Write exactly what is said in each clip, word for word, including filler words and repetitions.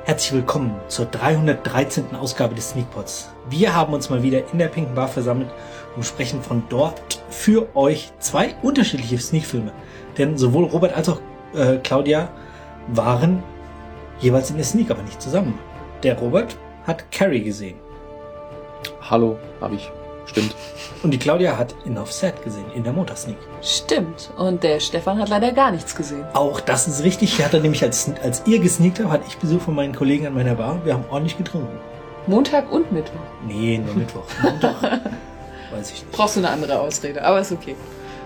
Herzlich willkommen zur dreihundertdreizehnten Ausgabe des Sneakpods. Wir haben uns mal wieder in der Pinken Bar versammelt und sprechen von dort für euch zwei unterschiedliche Sneakfilme. Denn sowohl Robert als auch äh, Claudia waren jeweils in der Sneak, aber nicht zusammen. Der Robert hat Carrie gesehen. Hallo, habe ich. Stimmt. Und die Claudia hat Enough Said gesehen, in der Motorsneak. Stimmt. Und der Stefan hat leider gar nichts gesehen. Auch das ist richtig. Er hat nämlich, als, als ihr gesneakt habt, hatte ich Besuch von meinen Kollegen an meiner Bar. Wir haben ordentlich getrunken. Montag und Mittwoch? Nee, nur Mittwoch. Montag weiß ich nicht. Brauchst du eine andere Ausrede, aber ist okay.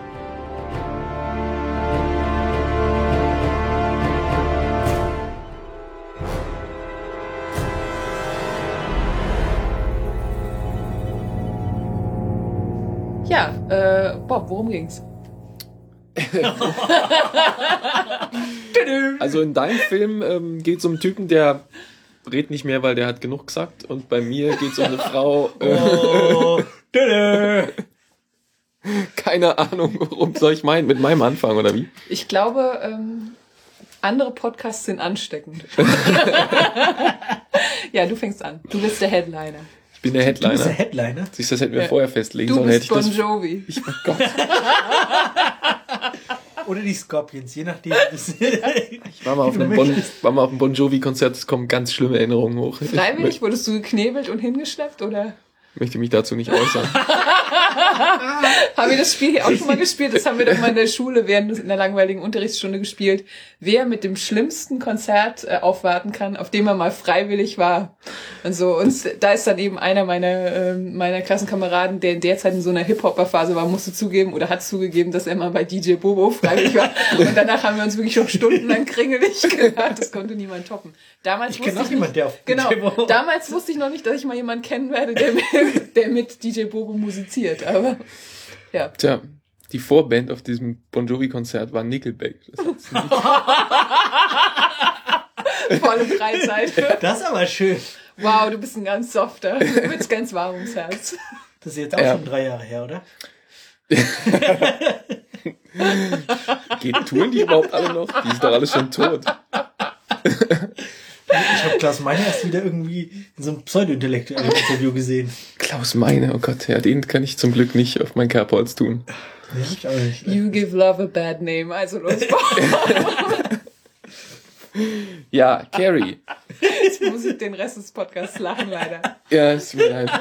Ja, äh, Bob, worum ging's? Also in deinem Film ähm, geht es um einen Typen, der redet nicht mehr, weil der hat genug gesagt. Und bei mir geht es um eine Frau. Äh, Oh, keine Ahnung, worum soll ich meinen? Mit meinem Anfang, oder wie? Ich glaube, ähm, andere Podcasts sind ansteckend. Ja, du fängst an. Du bist der Headliner. Ich bin der Headliner. Du bist der Headliner? Siehst du, das hätten wir Ja. vorher festlegen Du sollen. bist Hätte ich Bon das. Jovi. Ich, oh Gott. Oder die Scorpions, je nachdem. Ich war mal auf einem Bon, war mal auf einem Bon Jovi-Konzert, es kommen ganz schlimme Erinnerungen hoch. Freiwillig? Ich Wurdest du geknebelt und hingeschleppt, oder? möchte mich dazu nicht äußern. Haben wir das Spiel hier auch schon mal gespielt? Das haben wir doch mal in der Schule während in der langweiligen Unterrichtsstunde gespielt. Wer mit dem schlimmsten Konzert äh, aufwarten kann, auf dem er mal freiwillig war. Und so. Und da ist dann eben einer meiner, äh, meiner Klassenkameraden, der in der Zeit in so einer Hip-Hopper-Phase war, musste zugeben oder hat zugegeben, dass er mal bei D J Bobo freiwillig war. Und danach haben wir uns wirklich schon stundenlang kringelig gehört. Das konnte niemand toppen. Damals Ich kenne wusste noch jemanden, der auf Genau. D J Bobo... Damals wusste ich noch nicht, dass ich mal jemanden kennen werde, der mit, der mit D J Bobo musiziert, aber ja. Tja, die Vorband auf diesem Bon Jovi-Konzert war Nickelback. Das hat's nicht. Volle Breitseite. Das ist aber schön. Wow, du bist ein ganz softer. Du bist ganz warm ums Herz. Das ist jetzt auch Ja. schon drei Jahre her, oder? Geht, touren die überhaupt alle noch? Die sind doch alle schon tot. Ich habe Klaus Meine erst wieder irgendwie in so einem pseudo-intellektuellen Interview gesehen. Klaus Meine, oh Gott, ja, den kann ich zum Glück nicht auf mein Kerbholz tun. Nee, ich auch nicht. You give love a bad name. Also los. Ja, Carrie. Jetzt muss ich den Rest des Podcasts lachen, leider. Ja, ist mir leid.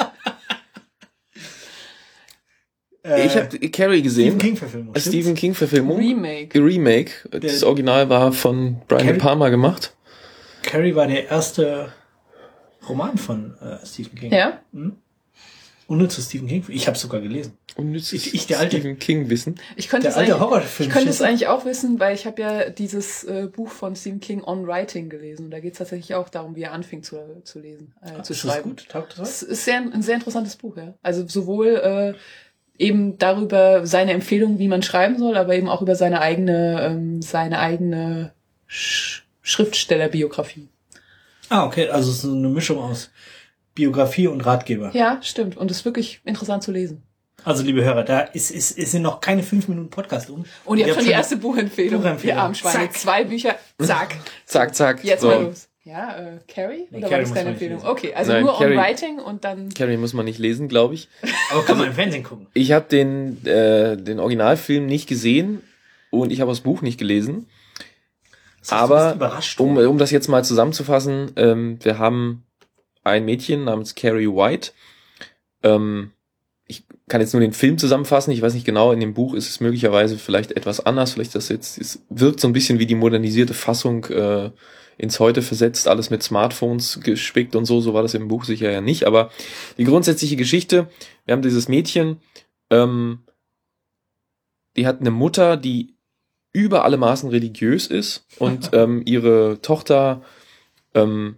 Äh, Ich habe Carrie gesehen. Stephen King-Verfilmung. Eine Stephen King-Verfilmung. Remake. Remake. Das Original war von Brian Carrie- De Palma gemacht. Carrie war der erste Roman von äh, Stephen King. Ja? Unnützes Stephen King. Ich habe sogar gelesen. Unnützes Ich- ich, der alte- Stephen King-Wissen. Ich könnte Der es alte eigentlich, Horrorfilm. ich könnte es steht da. eigentlich auch wissen, weil ich habe ja dieses äh, Buch von Stephen King On Writing gelesen. Und da geht es tatsächlich auch darum, wie er anfing zu, zu lesen, äh, zu Ist das schreiben. gut? Taugt das was? Es ist sehr, ein sehr interessantes Buch, ja. Also sowohl äh, eben darüber seine Empfehlung, wie man schreiben soll, aber eben auch über seine eigene, ähm, seine eigene Sch- Schriftstellerbiografie. Ah, okay. Also es ist so eine Mischung aus Biografie und Ratgeber. Ja, stimmt. Und es ist wirklich interessant zu lesen. Also, liebe Hörer, da ist, ist, ist sind noch keine fünf Minuten Podcast um. Und ihr habt schon die eine- erste Buchempfehlung. Buchempfehlung. Ihr armen Schweine. Zack. Zwei Bücher. Zack. Zack, zack. Jetzt so. mal los. Ja, äh, Carrie? Nee, Oder Carrie war das muss deine man nicht Empfehlung? lesen. Okay, also Nein, nur Carrie- On Writing und dann... Carrie muss man nicht lesen, glaube ich. Aber kann man im Fernsehen gucken. Ich habe den, äh, den Originalfilm nicht gesehen und ich habe das Buch nicht gelesen. Das heißt, du Aber bist überrascht um, worden. um das jetzt mal zusammenzufassen, ähm, wir haben ein Mädchen namens Carrie White. Ähm, ich kann jetzt nur den Film zusammenfassen. Ich weiß nicht genau, in dem Buch ist es möglicherweise vielleicht etwas anders. Vielleicht das jetzt, es wirkt so ein bisschen wie die modernisierte Fassung äh, ins Heute versetzt, alles mit Smartphones gespickt und so. So war das im Buch sicher ja nicht. Aber die grundsätzliche Geschichte, wir haben dieses Mädchen, ähm, die hat eine Mutter, die über alle Maßen religiös ist und ähm, ihre Tochter ähm,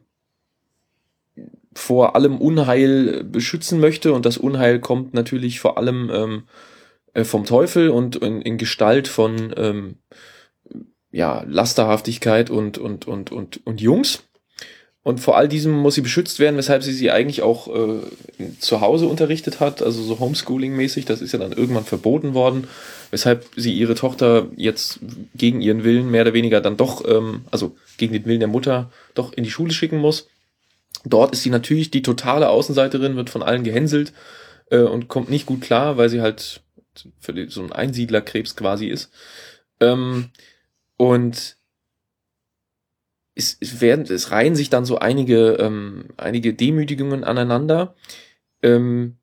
vor allem Unheil beschützen möchte, und das Unheil kommt natürlich vor allem ähm, äh, vom Teufel und in, in Gestalt von ähm, ja, Lasterhaftigkeit und und und und und Jungs. und vor all diesem muss sie beschützt werden, weshalb sie sie eigentlich auch äh, zu Hause unterrichtet hat, also so Homeschooling-mäßig. Das ist ja dann irgendwann verboten worden, weshalb sie ihre Tochter jetzt gegen ihren Willen mehr oder weniger dann doch, ähm, also gegen den Willen der Mutter, doch in die Schule schicken muss. Dort ist sie natürlich die totale Außenseiterin, wird von allen gehänselt äh, und kommt nicht gut klar, weil sie halt für die, so ein Einsiedlerkrebs quasi ist. Ähm, und Es, es werden, es reihen sich dann so einige, ähm, einige Demütigungen aneinander, ähm,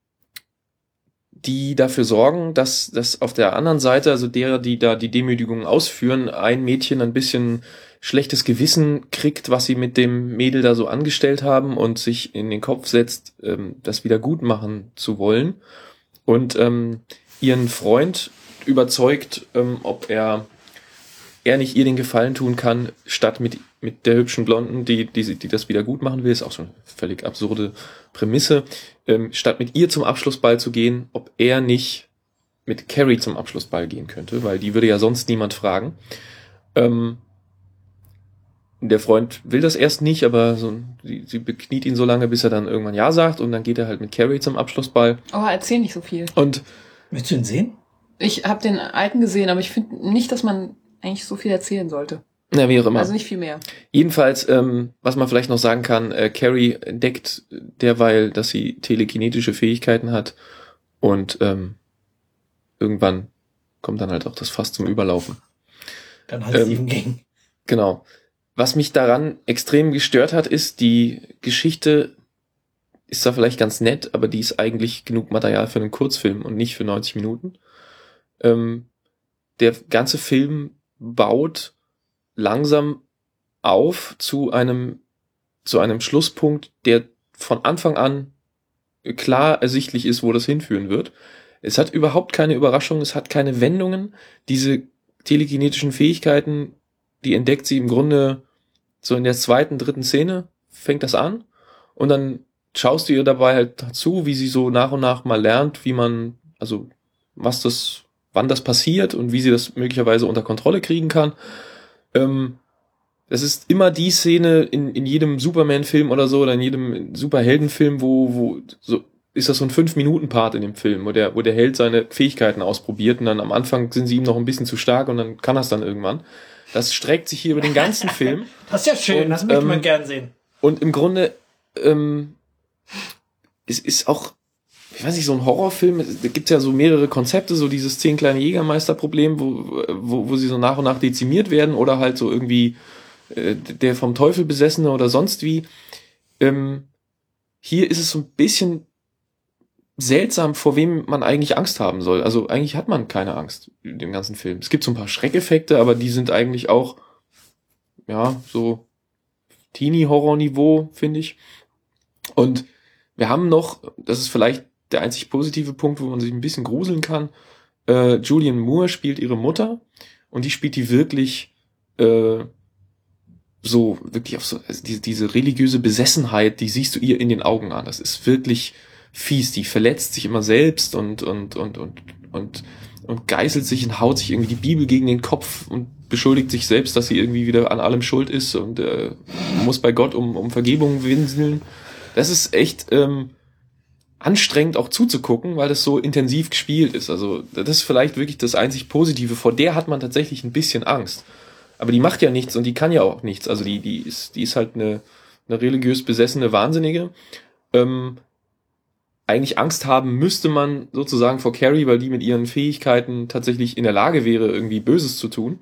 die dafür sorgen, dass, dass auf der anderen Seite, also derer, die da die Demütigungen ausführen, ein Mädchen ein bisschen schlechtes Gewissen kriegt, was sie mit dem Mädel da so angestellt haben und sich in den Kopf setzt, ähm, das wieder gut machen zu wollen und ähm, ihren Freund überzeugt, ähm, ob er er nicht ihr den Gefallen tun kann, statt mit mit der hübschen Blonden, die die die das wieder gut machen will, ist auch schon eine völlig absurde Prämisse, ähm, statt mit ihr zum Abschlussball zu gehen, ob er nicht mit Carrie zum Abschlussball gehen könnte, weil die würde ja sonst niemand fragen. Ähm, der Freund will das erst nicht, aber so, sie, sie bekniet ihn so lange, bis er dann irgendwann Ja sagt und dann geht er halt mit Carrie zum Abschlussball. Oh, erzähl nicht so viel. Und Willst du ihn sehen? Ich habe den alten gesehen, aber ich finde nicht, dass man eigentlich so viel erzählen sollte. Ja, wie auch immer. Also nicht viel mehr. Jedenfalls, ähm, was man vielleicht noch sagen kann, äh, Carrie entdeckt derweil, dass sie telekinetische Fähigkeiten hat und ähm, irgendwann kommt dann halt auch das Fass zum Überlaufen. Dann halt Ähm, Stephen King. Genau. Was mich daran extrem gestört hat, ist, die Geschichte ist zwar vielleicht ganz nett, aber die ist eigentlich genug Material für einen Kurzfilm und nicht für neunzig Minuten. Ähm, der ganze Film baut langsam auf zu einem zu einem Schlusspunkt, der von Anfang an klar ersichtlich ist, wo das hinführen wird. Es hat überhaupt keine Überraschung, es hat keine Wendungen. Diese telekinetischen Fähigkeiten, die entdeckt sie im Grunde so in der zweiten, dritten Szene, fängt das an und dann schaust du ihr dabei halt zu, wie sie so nach und nach mal lernt, wie man, also was das, wann das passiert und wie sie das möglicherweise unter Kontrolle kriegen kann. Ähm, das ist immer die Szene in, in jedem Superman-Film oder so oder in jedem Superheldenfilm, wo, wo so ist das so ein fünf-Minuten-Part in dem Film, wo der, wo der Held seine Fähigkeiten ausprobiert und dann am Anfang sind sie ihm noch ein bisschen zu stark und dann kann er es dann irgendwann. Das streckt sich hier über den ganzen Film. Das ist ja schön, und, das möchte ähm, man gern sehen. Und im Grunde ähm, es ist auch, ich weiß nicht, so ein Horrorfilm, da gibt's ja so mehrere Konzepte, so dieses zehn kleine Jägermeister-Problem, wo, wo, wo sie so nach und nach dezimiert werden oder halt so irgendwie äh, der vom Teufel Besessene oder sonst wie. Ähm, hier ist es so ein bisschen seltsam, vor wem man eigentlich Angst haben soll. Also eigentlich hat man keine Angst in dem ganzen Film. Es gibt so ein paar Schreckeffekte, aber die sind eigentlich auch, ja, so Teenie-Horror-Niveau, finde ich. Und wir haben noch, das ist vielleicht der einzig positive Punkt, wo man sich ein bisschen gruseln kann, äh, Julianne Moore spielt ihre Mutter und die spielt die wirklich äh, so, wirklich auf so, also diese, diese religiöse Besessenheit, die siehst du ihr in den Augen an. Das ist wirklich fies. Die verletzt sich immer selbst und, und, und, und, und, und geißelt sich und haut sich irgendwie die Bibel gegen den Kopf und beschuldigt sich selbst, dass sie irgendwie wieder an allem schuld ist und äh, muss bei Gott um, um Vergebung winseln. Das ist echt ähm, anstrengend auch zuzugucken, weil das so intensiv gespielt ist. Also das ist vielleicht wirklich das einzig Positive. Vor der hat man tatsächlich ein bisschen Angst. Aber die macht ja nichts und die kann ja auch nichts. Also die, die ist, die ist halt eine, eine religiös besessene Wahnsinnige. Ähm, eigentlich Angst haben müsste man sozusagen vor Carrie, weil die mit ihren Fähigkeiten tatsächlich in der Lage wäre, irgendwie Böses zu tun.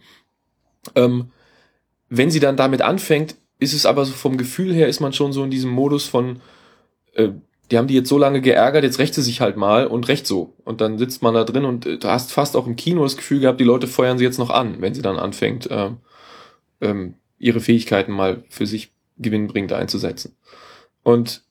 Ähm, wenn sie dann damit anfängt, ist es aber so vom Gefühl her, ist man schon so in diesem Modus von, äh, die haben die jetzt so lange geärgert, jetzt rächt sie sich halt mal und rächt so. Und dann sitzt man da drin und äh, du hast fast auch im Kino das Gefühl gehabt, die Leute feuern sie jetzt noch an, wenn sie dann anfängt, äh, ähm, ihre Fähigkeiten mal für sich gewinnbringend einzusetzen. Und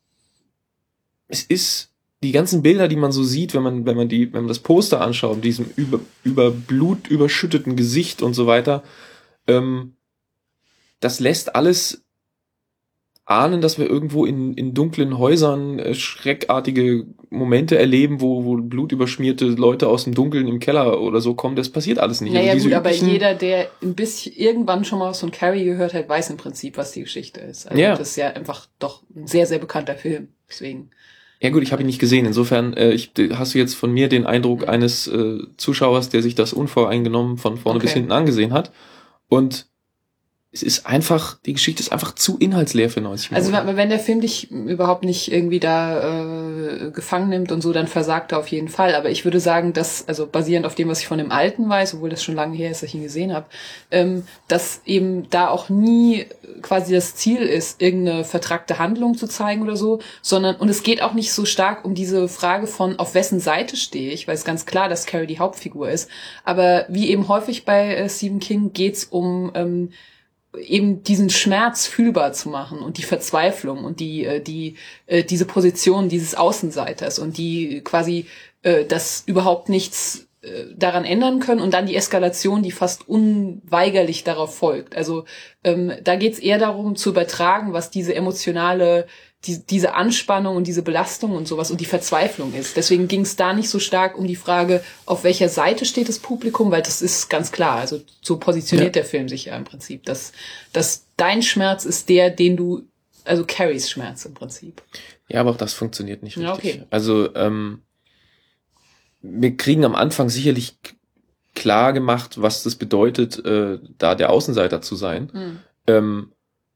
es ist die ganzen Bilder, die man so sieht, wenn man, wenn man die, wenn man das Poster anschaut, mit diesem über, über Blut überschütteten Gesicht und so weiter, ähm, das lässt alles ahnen, dass wir irgendwo in, in dunklen Häusern äh, schreckartige Momente erleben, wo, wo blutüberschmierte Leute aus dem Dunkeln im Keller oder so kommen. Das passiert alles nicht. Naja, also gut, aber üblichen, jeder, der ein bisschen irgendwann schon mal was von Carrie gehört hat, weiß im Prinzip, was die Geschichte ist. Also ja. das ist ja einfach doch ein sehr, sehr bekannter Film. Deswegen. Ja gut, ich habe ihn nicht gesehen. Insofern äh, ich, hast du jetzt von mir den Eindruck mhm. eines äh, Zuschauers, der sich das unvoreingenommen von vorne okay. bis hinten angesehen hat. Und es ist einfach, die Geschichte ist einfach zu inhaltsleer für neunzig Minuten. Also wenn der Film dich überhaupt nicht irgendwie da äh, gefangen nimmt und so, dann versagt er auf jeden Fall. Aber ich würde sagen, dass, also basierend auf dem, was ich von dem Alten weiß, obwohl das schon lange her ist, dass ich ihn gesehen habe, ähm, dass eben da auch nie quasi das Ziel ist, irgendeine vertrackte Handlung zu zeigen oder so, sondern, und es geht auch nicht so stark um diese Frage von, auf wessen Seite stehe ich, weil es ganz klar, dass Carrie die Hauptfigur ist. Aber wie eben häufig bei äh, Stephen King geht's um ähm, eben diesen Schmerz fühlbar zu machen und die Verzweiflung und die äh, die äh, diese Position dieses Außenseiters und die quasi äh, das überhaupt nichts äh, daran ändern können und dann die Eskalation, die fast unweigerlich darauf folgt. Also ähm, da geht's eher darum zu übertragen, was diese emotionale die, diese Anspannung und diese Belastung und sowas und die Verzweiflung ist. Deswegen ging es da nicht so stark um die Frage, auf welcher Seite steht das Publikum, weil das ist ganz klar. Also so positioniert ja. der Film sich ja im Prinzip, dass, dass dein Schmerz ist der, den du, also Carries Schmerz im Prinzip. Ja, aber auch das funktioniert nicht richtig. Ja, okay. Also ähm, wir kriegen am Anfang sicherlich klar gemacht, was das bedeutet, äh, da der Außenseiter zu sein. Mhm. Ähm,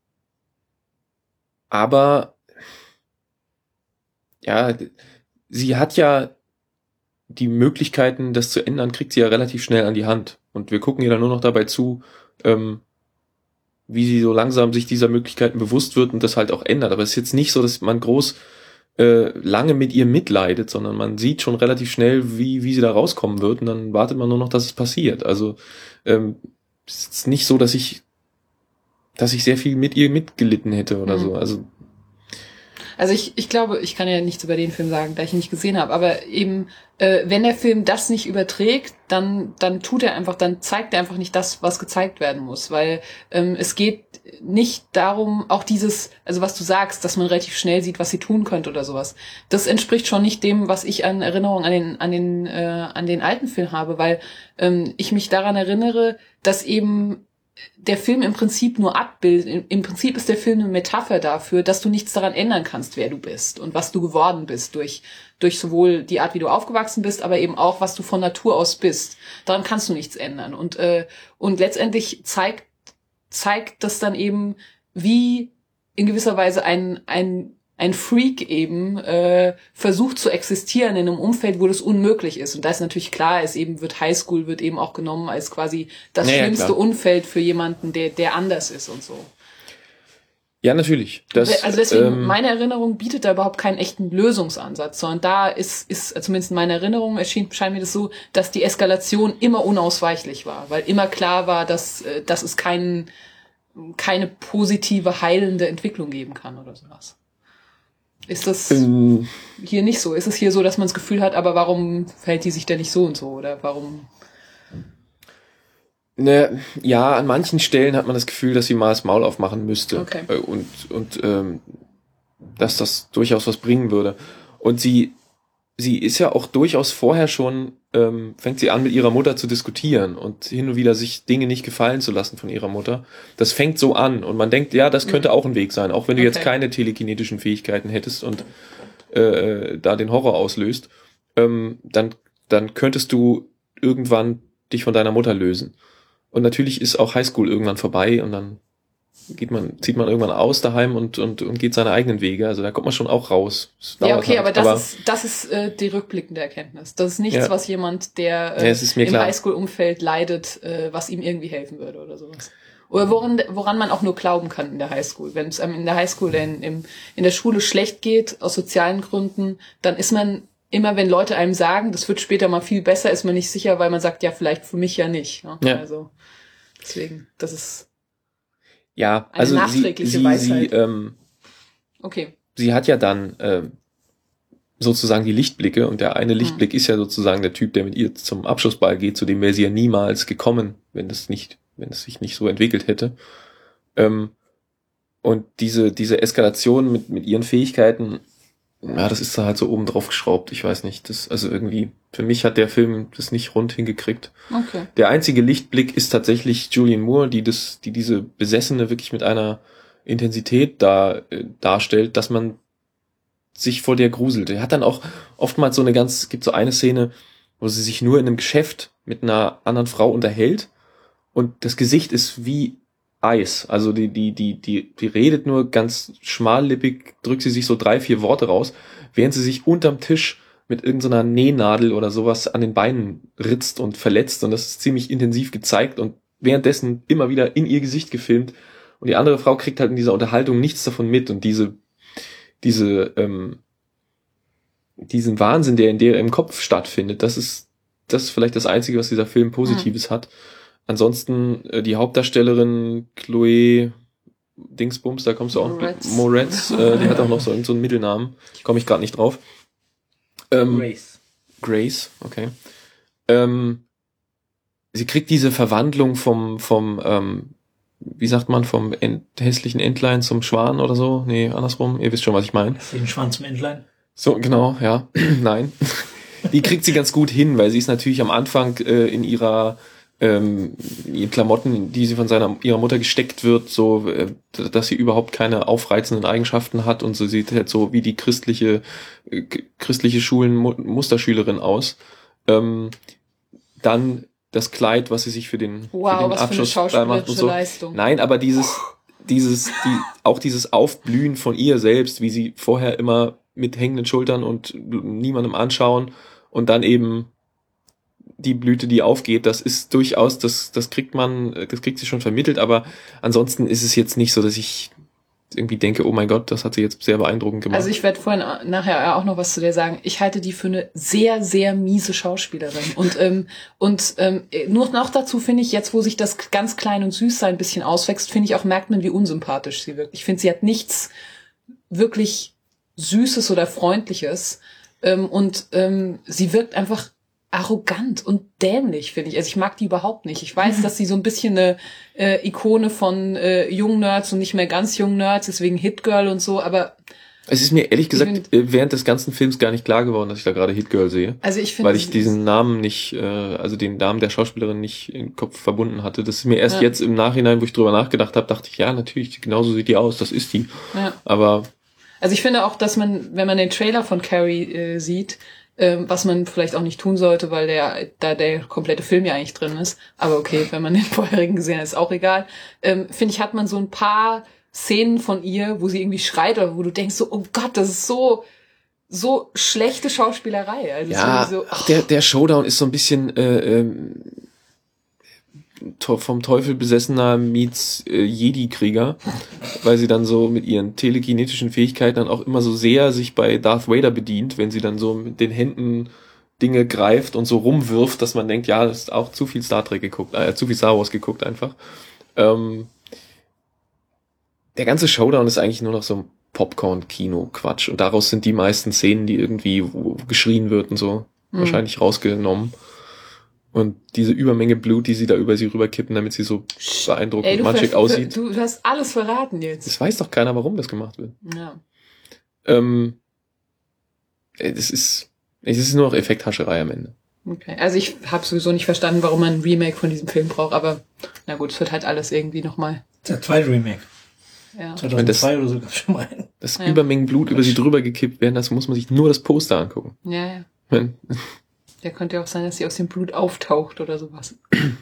aber ja, sie hat ja die Möglichkeiten, das zu ändern, kriegt sie ja relativ schnell an die Hand. Und wir gucken ihr dann nur noch dabei zu, ähm, wie sie so langsam sich dieser Möglichkeiten bewusst wird und das halt auch ändert. Aber es ist jetzt nicht so, dass man groß äh, lange mit ihr mitleidet, sondern man sieht schon relativ schnell, wie wie sie da rauskommen wird und dann wartet man nur noch, dass es passiert. Also ähm, es ist nicht so, dass ich dass ich sehr viel mit ihr mitgelitten hätte oder mhm. so. Also Also ich, ich glaube, ich kann ja nichts über den Film sagen, da ich ihn nicht gesehen habe, aber eben, äh, wenn der Film das nicht überträgt, dann dann tut er einfach, dann zeigt er einfach nicht das, was gezeigt werden muss, weil ähm, es geht nicht darum, auch dieses, also was du sagst, dass man relativ schnell sieht, was sie tun könnte oder sowas. Das entspricht schon nicht dem, was ich an Erinnerung an den an den äh, an den alten Film habe, weil ähm, ich mich daran erinnere, dass eben der Film im Prinzip nur abbildet. Im Prinzip ist der Film eine Metapher dafür, dass du nichts daran ändern kannst, wer du bist und was du geworden bist durch durch sowohl die Art, wie du aufgewachsen bist, aber eben auch, was du von Natur aus bist. Daran kannst du nichts ändern. Und äh, und letztendlich zeigt zeigt das dann eben, wie in gewisser Weise ein ein ein Freak eben äh, versucht zu existieren in einem Umfeld, wo das unmöglich ist. Und da ist natürlich klar, es eben wird Highschool wird eben auch genommen als quasi das ja, schlimmste ja, Umfeld für jemanden, der der anders ist und so. Ja, natürlich. Das, also deswegen, ähm, meine Erinnerung bietet da überhaupt keinen echten Lösungsansatz, sondern da ist, ist zumindest in meiner Erinnerung erschien, scheint mir das so, dass die Eskalation immer unausweichlich war, weil immer klar war, dass, dass es kein, keine positive, heilende Entwicklung geben kann oder sowas. Ist das ähm, hier nicht so? Ist es hier so, dass man das Gefühl hat, aber warum verhält die sich denn nicht so und so? Oder warum? Ne, ja, an manchen Stellen hat man das Gefühl, dass sie mal das Maul aufmachen müsste. Okay. Und, und ähm, dass das durchaus was bringen würde. Und sie, sie ist ja auch durchaus vorher schon, ähm, fängt sie an, mit ihrer Mutter zu diskutieren und hin und wieder sich Dinge nicht gefallen zu lassen von ihrer Mutter. Das fängt so an und man denkt, ja, das könnte auch ein Weg sein, auch wenn du okay. jetzt keine telekinetischen Fähigkeiten hättest und äh, da den Horror auslöst, ähm, dann, dann könntest du irgendwann dich von deiner Mutter lösen. Und natürlich ist auch Highschool irgendwann vorbei und dann geht man, zieht man irgendwann aus daheim und, und, und geht seine eigenen Wege. Also da kommt man schon auch raus. Ja, okay, halt. aber das aber, ist, das ist äh, die rückblickende Erkenntnis. Das ist nichts, ja. was jemand, der äh, ja, im Highschool-Umfeld leidet, äh, was ihm irgendwie helfen würde oder sowas. Oder woran, woran man auch nur glauben kann in der Highschool. Wenn es einem in der Highschool in, in, in der Schule schlecht geht, aus sozialen Gründen, dann ist man immer, wenn Leute einem sagen, das wird später mal viel besser, ist man nicht sicher, weil man sagt, ja, vielleicht für mich ja nicht. Ne? Ja. Also deswegen, das ist ja, eine also nachträgliche sie, sie, Weisheit. Sie, ähm, okay. Sie hat ja dann ähm, sozusagen die Lichtblicke und der eine Lichtblick hm. ist ja sozusagen der Typ, der mit ihr zum Abschlussball geht, zu dem wäre sie ja niemals gekommen, wenn das nicht, wenn es sich nicht so entwickelt hätte. Ähm, Und diese, diese Eskalation mit, mit ihren Fähigkeiten, ja, das ist da halt so oben drauf geschraubt. Ich weiß nicht. Das, also irgendwie, für mich hat der Film das nicht rund hingekriegt. Okay. Der einzige Lichtblick ist tatsächlich Julianne Moore, die das, die diese Besessene wirklich mit einer Intensität da, äh, darstellt, dass man sich vor der gruselt. Er hat dann auch oftmals so eine ganz, es gibt so eine Szene, wo sie sich nur in einem Geschäft mit einer anderen Frau unterhält und das Gesicht ist wie Eis. Also die, die, die, die, die redet nur ganz schmallippig, drückt sie sich so drei, vier Worte raus, während sie sich unterm Tisch mit irgendeiner Nähnadel oder sowas an den Beinen ritzt und verletzt und das ist ziemlich intensiv gezeigt und währenddessen immer wieder in ihr Gesicht gefilmt und die andere Frau kriegt halt in dieser Unterhaltung nichts davon mit und diese, diese, ähm, diesen Wahnsinn, der in der im Kopf stattfindet, das ist, das ist vielleicht das Einzige, was dieser Film Positives mhm. hat. Ansonsten äh, die Hauptdarstellerin Chloe Dingsbums, da kommst du auch, Moretz, Moretz äh, die hat auch noch so irgendeinen so einen Mittelnamen, komme ich gerade nicht drauf. Ähm, Grace. Grace, okay. Ähm, sie kriegt diese Verwandlung vom, vom, ähm, wie sagt man, vom Ent, hässlichen Entlein zum Schwan oder so? Nee, andersrum, ihr wisst schon, was ich meine. Den Schwan zum Entlein? So, genau, ja. Nein. Die kriegt sie ganz gut hin, weil sie ist natürlich am Anfang äh, in ihrer ähm, in Klamotten, die sie von seiner ihrer Mutter gesteckt wird, so, äh, dass sie überhaupt keine aufreizenden Eigenschaften hat und so sieht halt so wie die christliche äh, christliche Schulen-Musterschülerin aus. Ähm, dann das Kleid, was sie sich für den, wow, für den was Abschluss für eine da macht und so. Leistung. Nein, aber dieses dieses die auch dieses Aufblühen von ihr selbst, wie sie vorher immer mit hängenden Schultern und niemandem anschauen und dann eben die Blüte, die aufgeht, das ist durchaus, das, das kriegt man, das kriegt sie schon vermittelt, aber ansonsten ist es jetzt nicht so, dass ich irgendwie denke, oh mein Gott, das hat sie jetzt sehr beeindruckend gemacht. Also ich werde vorhin nachher auch noch was zu dir sagen. Ich halte die für eine sehr, sehr miese Schauspielerin. Und ähm, und ähm, nur noch dazu finde ich, jetzt wo sich das ganz klein und süß sein ein bisschen auswächst, finde ich auch, merkt man, wie unsympathisch sie wirkt. Ich finde, sie hat nichts wirklich Süßes oder Freundliches. Ähm, und ähm, sie wirkt einfach arrogant und dämlich, finde ich. Also ich mag die überhaupt nicht. Ich weiß, dass sie so ein bisschen eine äh, Ikone von äh, jungen Nerds und nicht mehr ganz jungen Nerds, deswegen Hit Girl und so, aber es ist mir ehrlich gesagt find, während des ganzen Films gar nicht klar geworden, dass ich da gerade Hit Girl sehe. Also ich finde, weil ich diesen Namen nicht, äh, also den Namen der Schauspielerin nicht im Kopf verbunden hatte. Das ist mir erst ja. jetzt im Nachhinein, wo ich drüber nachgedacht habe, dachte ich, ja, natürlich, genauso sieht die aus, das ist die. Ja. Aber also ich finde auch, dass man, wenn man den Trailer von Carrie äh, sieht, ähm, was man vielleicht auch nicht tun sollte, weil der da der komplette Film ja eigentlich drin ist. Aber okay, wenn man den vorherigen gesehen hat, ist auch egal. Ähm, finde ich, hat man so ein paar Szenen von ihr, wo sie irgendwie schreit oder wo du denkst so, oh Gott, das ist so so schlechte Schauspielerei. Also ja, so, ach, der der Showdown ist so ein bisschen äh, ähm, vom Teufel besessener meets äh, Jedi-Krieger, weil sie dann so mit ihren telekinetischen Fähigkeiten dann auch immer so sehr sich bei Darth Vader bedient, wenn sie dann so mit den Händen Dinge greift und so rumwirft, dass man denkt, ja, das ist auch zu viel Star Trek geguckt, äh, zu viel Star Wars geguckt einfach. Ähm, der ganze Showdown ist eigentlich nur noch so ein Popcorn-Kino-Quatsch und daraus sind die meisten Szenen, die irgendwie wo geschrien wird und so, mhm. wahrscheinlich rausgenommen. Und diese Übermenge Blut, die sie da über sie rüberkippen, damit sie so beeindruckend Ey, du matschig aussieht. Du, du hast alles verraten jetzt. Das weiß doch keiner, warum das gemacht wird. Ja. Ähm, es ist, es ist nur noch Effekthascherei am Ende. Okay, also ich habe sowieso nicht verstanden, warum man ein Remake von diesem Film braucht, aber na gut, es wird halt alles irgendwie nochmal. Der zweite Remake. Ja. zweitausendzwei oder so gab es schon mal einen. Das ja. Übermengen Blut über sie drüber gekippt werden, das muss man sich nur das Poster angucken. Ja, ja. Wenn, ja, könnte ja auch sein, dass sie aus dem Blut auftaucht oder sowas.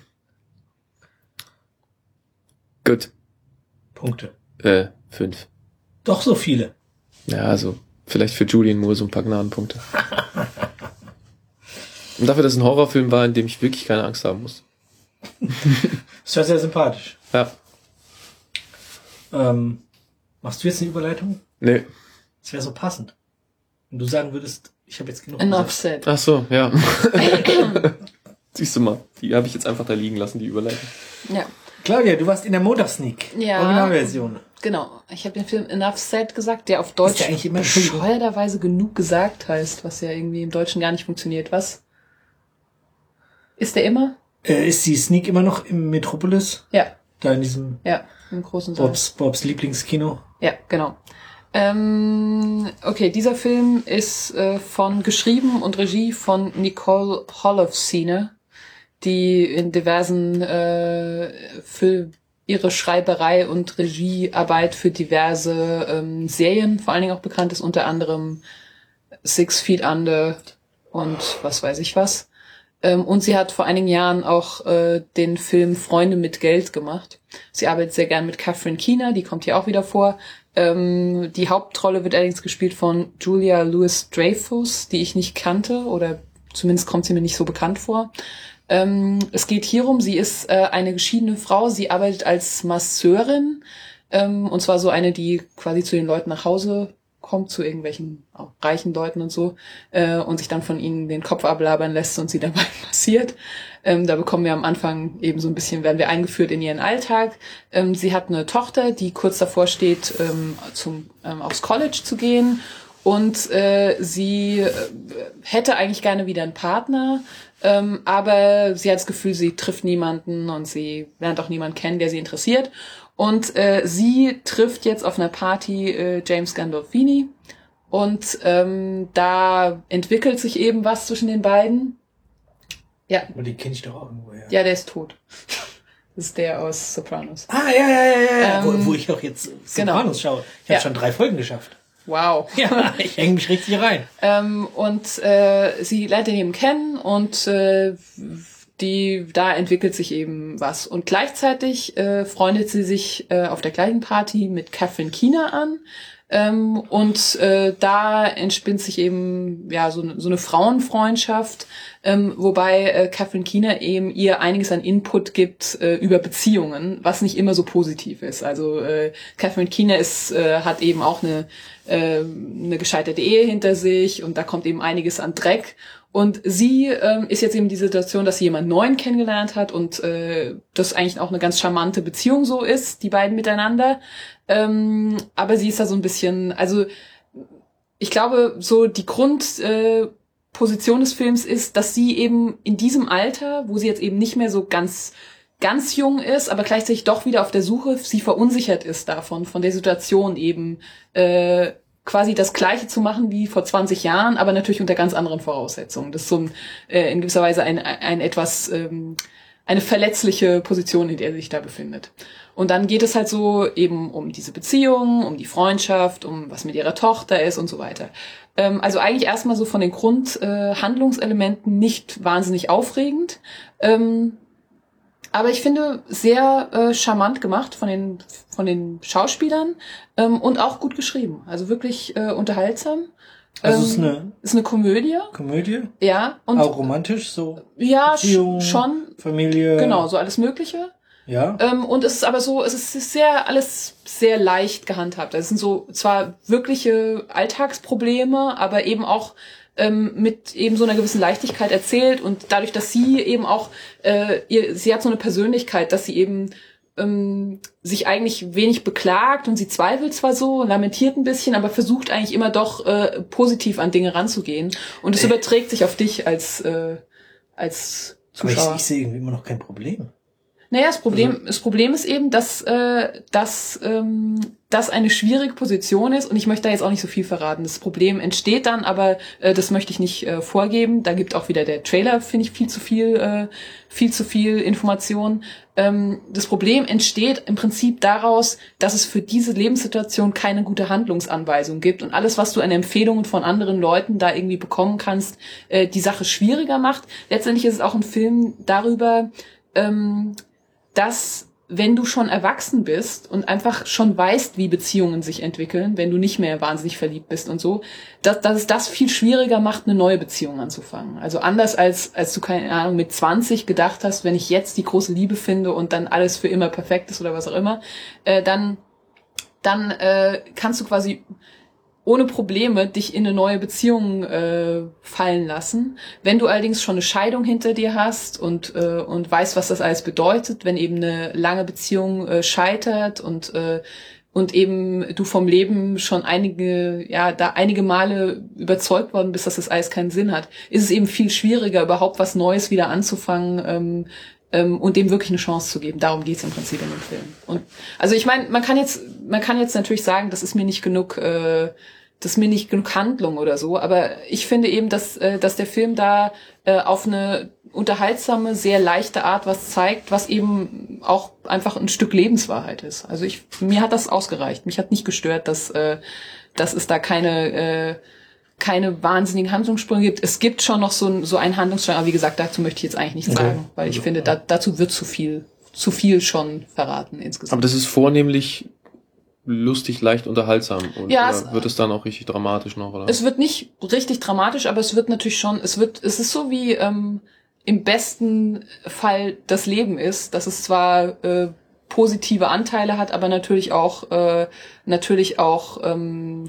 Gut. Punkte. Äh, fünf. Doch so viele. Ja, also vielleicht für Julianne Moore so ein paar Gnadenpunkte. Und dafür, dass es ein Horrorfilm war, in dem ich wirklich keine Angst haben muss. Das war sehr sympathisch. Ja. Ähm, machst du jetzt eine Überleitung? Nee. Das wäre so passend. Wenn du sagen würdest, ich habe jetzt genug Enough gesagt. said. Ach so, ja. Siehst du mal, die habe ich jetzt einfach da liegen lassen, die Überleitung. Ja. Claudia, du warst in der Montagssneak. Ja. Originalversion. Genau. Ich habe den Film Enough said gesagt, der auf Deutsch eigentlich immer bescheuerterweise genug gesagt heißt, was ja irgendwie im Deutschen gar nicht funktioniert. Was? Ist der immer? Äh, ist die Sneak immer noch im Metropolis? Ja. Da in diesem... Ja. im großen Saal. Bobs, Bobs Lieblingskino. Ja, genau. Ähm, okay, dieser Film ist äh, von geschrieben und Regie von Nicole Holofcener, die in diversen äh, für ihre Schreiberei und Regiearbeit für diverse ähm, Serien vor allen Dingen auch bekannt ist, unter anderem Six Feet Under und was weiß ich was. Ähm, und sie hat vor einigen Jahren auch äh, den Film Freunde mit Geld gemacht. Sie arbeitet sehr gern mit Catherine Keener, die kommt hier auch wieder vor. Ähm, die Hauptrolle wird allerdings gespielt von Julia Louis-Dreyfus, die ich nicht kannte, oder zumindest kommt sie mir nicht so bekannt vor. Ähm, es geht hierum, sie ist äh, eine geschiedene Frau, sie arbeitet als Masseurin, ähm, und zwar so eine, die quasi zu den Leuten nach Hause kommt, zu irgendwelchen auch reichen Leuten und so, äh, und sich dann von ihnen den Kopf ablabern lässt und sie dabei massiert. Ähm, da bekommen wir am Anfang eben so ein bisschen, werden wir eingeführt in ihren Alltag. Ähm, sie hat eine Tochter, die kurz davor steht, ähm, zum ähm, aufs College zu gehen, und äh, sie äh, hätte eigentlich gerne wieder einen Partner, ähm, aber sie hat das Gefühl, sie trifft niemanden und sie lernt auch niemanden kennen, der sie interessiert. Und äh, sie trifft jetzt auf einer Party äh, James Gandolfini, und ähm, da entwickelt sich eben was zwischen den beiden. Ja. Aber die kenne ich doch auch irgendwoher. Ja, der ist tot. Das ist der aus Sopranos. Ah, ja, ja, ja, ja. Ähm, wo, wo ich doch jetzt Sopranos genau. schaue. Ich habe Ja. schon drei Folgen geschafft. Wow. Ja, ich hänge mich richtig rein. Ähm, und äh, sie lernt ihn eben kennen, und äh, die da entwickelt sich eben was. Und gleichzeitig äh, freundet sie sich äh, auf der gleichen Party mit Catherine Keener an. Ähm, und äh, da entspinnt sich eben ja so, so eine Frauenfreundschaft, ähm, wobei äh, Catherine Keener eben ihr einiges an Input gibt äh, über Beziehungen, was nicht immer so positiv ist. Also äh, Catherine Keener ist äh, hat eben auch eine äh, eine gescheiterte Ehe hinter sich, und da kommt eben einiges an Dreck. Und sie ähm, ist jetzt eben die Situation, dass sie jemand Neuen kennengelernt hat, und äh, das eigentlich auch eine ganz charmante Beziehung so ist, die beiden miteinander. Ähm, aber sie ist da so ein bisschen, also ich glaube, so die Grundposition äh, Position des Films ist, dass sie eben in diesem Alter, wo sie jetzt eben nicht mehr so ganz ganz jung ist, aber gleichzeitig doch wieder auf der Suche, sie verunsichert ist davon, von der Situation eben äh, quasi das Gleiche zu machen wie vor zwanzig Jahren, aber natürlich unter ganz anderen Voraussetzungen. Das ist so ein, äh, in gewisser Weise ein, ein etwas, ähm, eine verletzliche Position, in der sie sich da befindet. Und dann geht es halt so eben um diese Beziehung, um die Freundschaft, um was mit ihrer Tochter ist und so weiter. Ähm, also eigentlich erstmal so von den Grundhandlungselementen äh, nicht wahnsinnig aufregend. Ähm, Aber ich finde, sehr äh, charmant gemacht von den von den Schauspielern, ähm, und auch gut geschrieben. Also wirklich äh, unterhaltsam. Also ähm, es ist eine ist eine Komödie. Komödie, Ja. Und auch romantisch, so ja, Beziehung, sch- schon. Familie. Genau, so alles Mögliche. Ja. Ähm, und es ist aber so, es ist sehr, alles sehr leicht gehandhabt. Es sind so zwar wirkliche Alltagsprobleme, aber eben auch ähm, mit eben so einer gewissen Leichtigkeit erzählt, und dadurch, dass sie eben auch, äh, ihr, sie hat so eine Persönlichkeit, dass sie eben ähm, sich eigentlich wenig beklagt, und sie zweifelt zwar so, lamentiert ein bisschen, aber versucht eigentlich immer doch äh, positiv an Dinge ranzugehen, und es Äh. überträgt sich auf dich als äh, als Aber ich, Zuschauer. ich sehe irgendwie immer noch kein Problem. Naja, das Problem, Also- das Problem ist eben, dass, äh, dass ähm, das eine schwierige Position ist, und ich möchte da jetzt auch nicht so viel verraten. Das Problem entsteht dann, aber äh, das möchte ich nicht äh, vorgeben. Da gibt auch wieder der Trailer, finde ich, viel zu viel, äh, viel zu viel Information. Ähm, das Problem entsteht im Prinzip daraus, dass es für diese Lebenssituation keine gute Handlungsanweisung gibt, und alles, was du an Empfehlungen von anderen Leuten da irgendwie bekommen kannst, äh, die Sache schwieriger macht. Letztendlich ist es auch ein Film darüber, ähm, dass, wenn du schon erwachsen bist und einfach schon weißt, wie Beziehungen sich entwickeln, wenn du nicht mehr wahnsinnig verliebt bist und so, dass, dass es das viel schwieriger macht, eine neue Beziehung anzufangen. Also anders als, als du, keine Ahnung, mit zwanzig gedacht hast, wenn ich jetzt die große Liebe finde und dann alles für immer perfekt ist oder was auch immer, äh, dann, dann äh, kannst du quasi ohne Probleme dich in eine neue Beziehung äh, fallen lassen. Wenn du allerdings schon eine Scheidung hinter dir hast und äh, und weißt, was das alles bedeutet, wenn eben eine lange Beziehung äh, scheitert und äh, und eben du vom Leben schon einige ja da einige Male überzeugt worden bist, dass das alles keinen Sinn hat, ist es eben viel schwieriger, überhaupt was Neues wieder anzufangen, ähm, ähm, und dem wirklich eine Chance zu geben. Darum geht's im Prinzip in dem Film. Und also ich meine, man kann jetzt, man kann jetzt natürlich sagen, das ist mir nicht genug, äh, das ist mir nicht genug Handlung oder so, aber ich finde eben, dass, äh, dass der Film da äh, auf eine unterhaltsame, sehr leichte Art was zeigt, was eben auch einfach ein Stück Lebenswahrheit ist. Also ich, mir hat das ausgereicht. Mich hat nicht gestört, dass, äh, dass es da keine, äh, keine wahnsinnigen Handlungssprünge gibt. Es gibt schon noch so ein, so einen Handlungsstrang, aber wie gesagt, dazu möchte ich jetzt eigentlich nichts Okay. sagen, weil ich Also, finde, da, dazu wird zu viel, zu viel schon verraten insgesamt. Aber das ist vornehmlich lustig, leicht unterhaltsam. Und Ja, oder es- wird es dann auch richtig dramatisch noch, oder? Es wird nicht richtig dramatisch, aber es wird natürlich schon, es wird, es ist so wie ähm, im besten Fall das Leben ist, dass es zwar äh, positive Anteile hat, aber natürlich auch äh, natürlich auch ähm,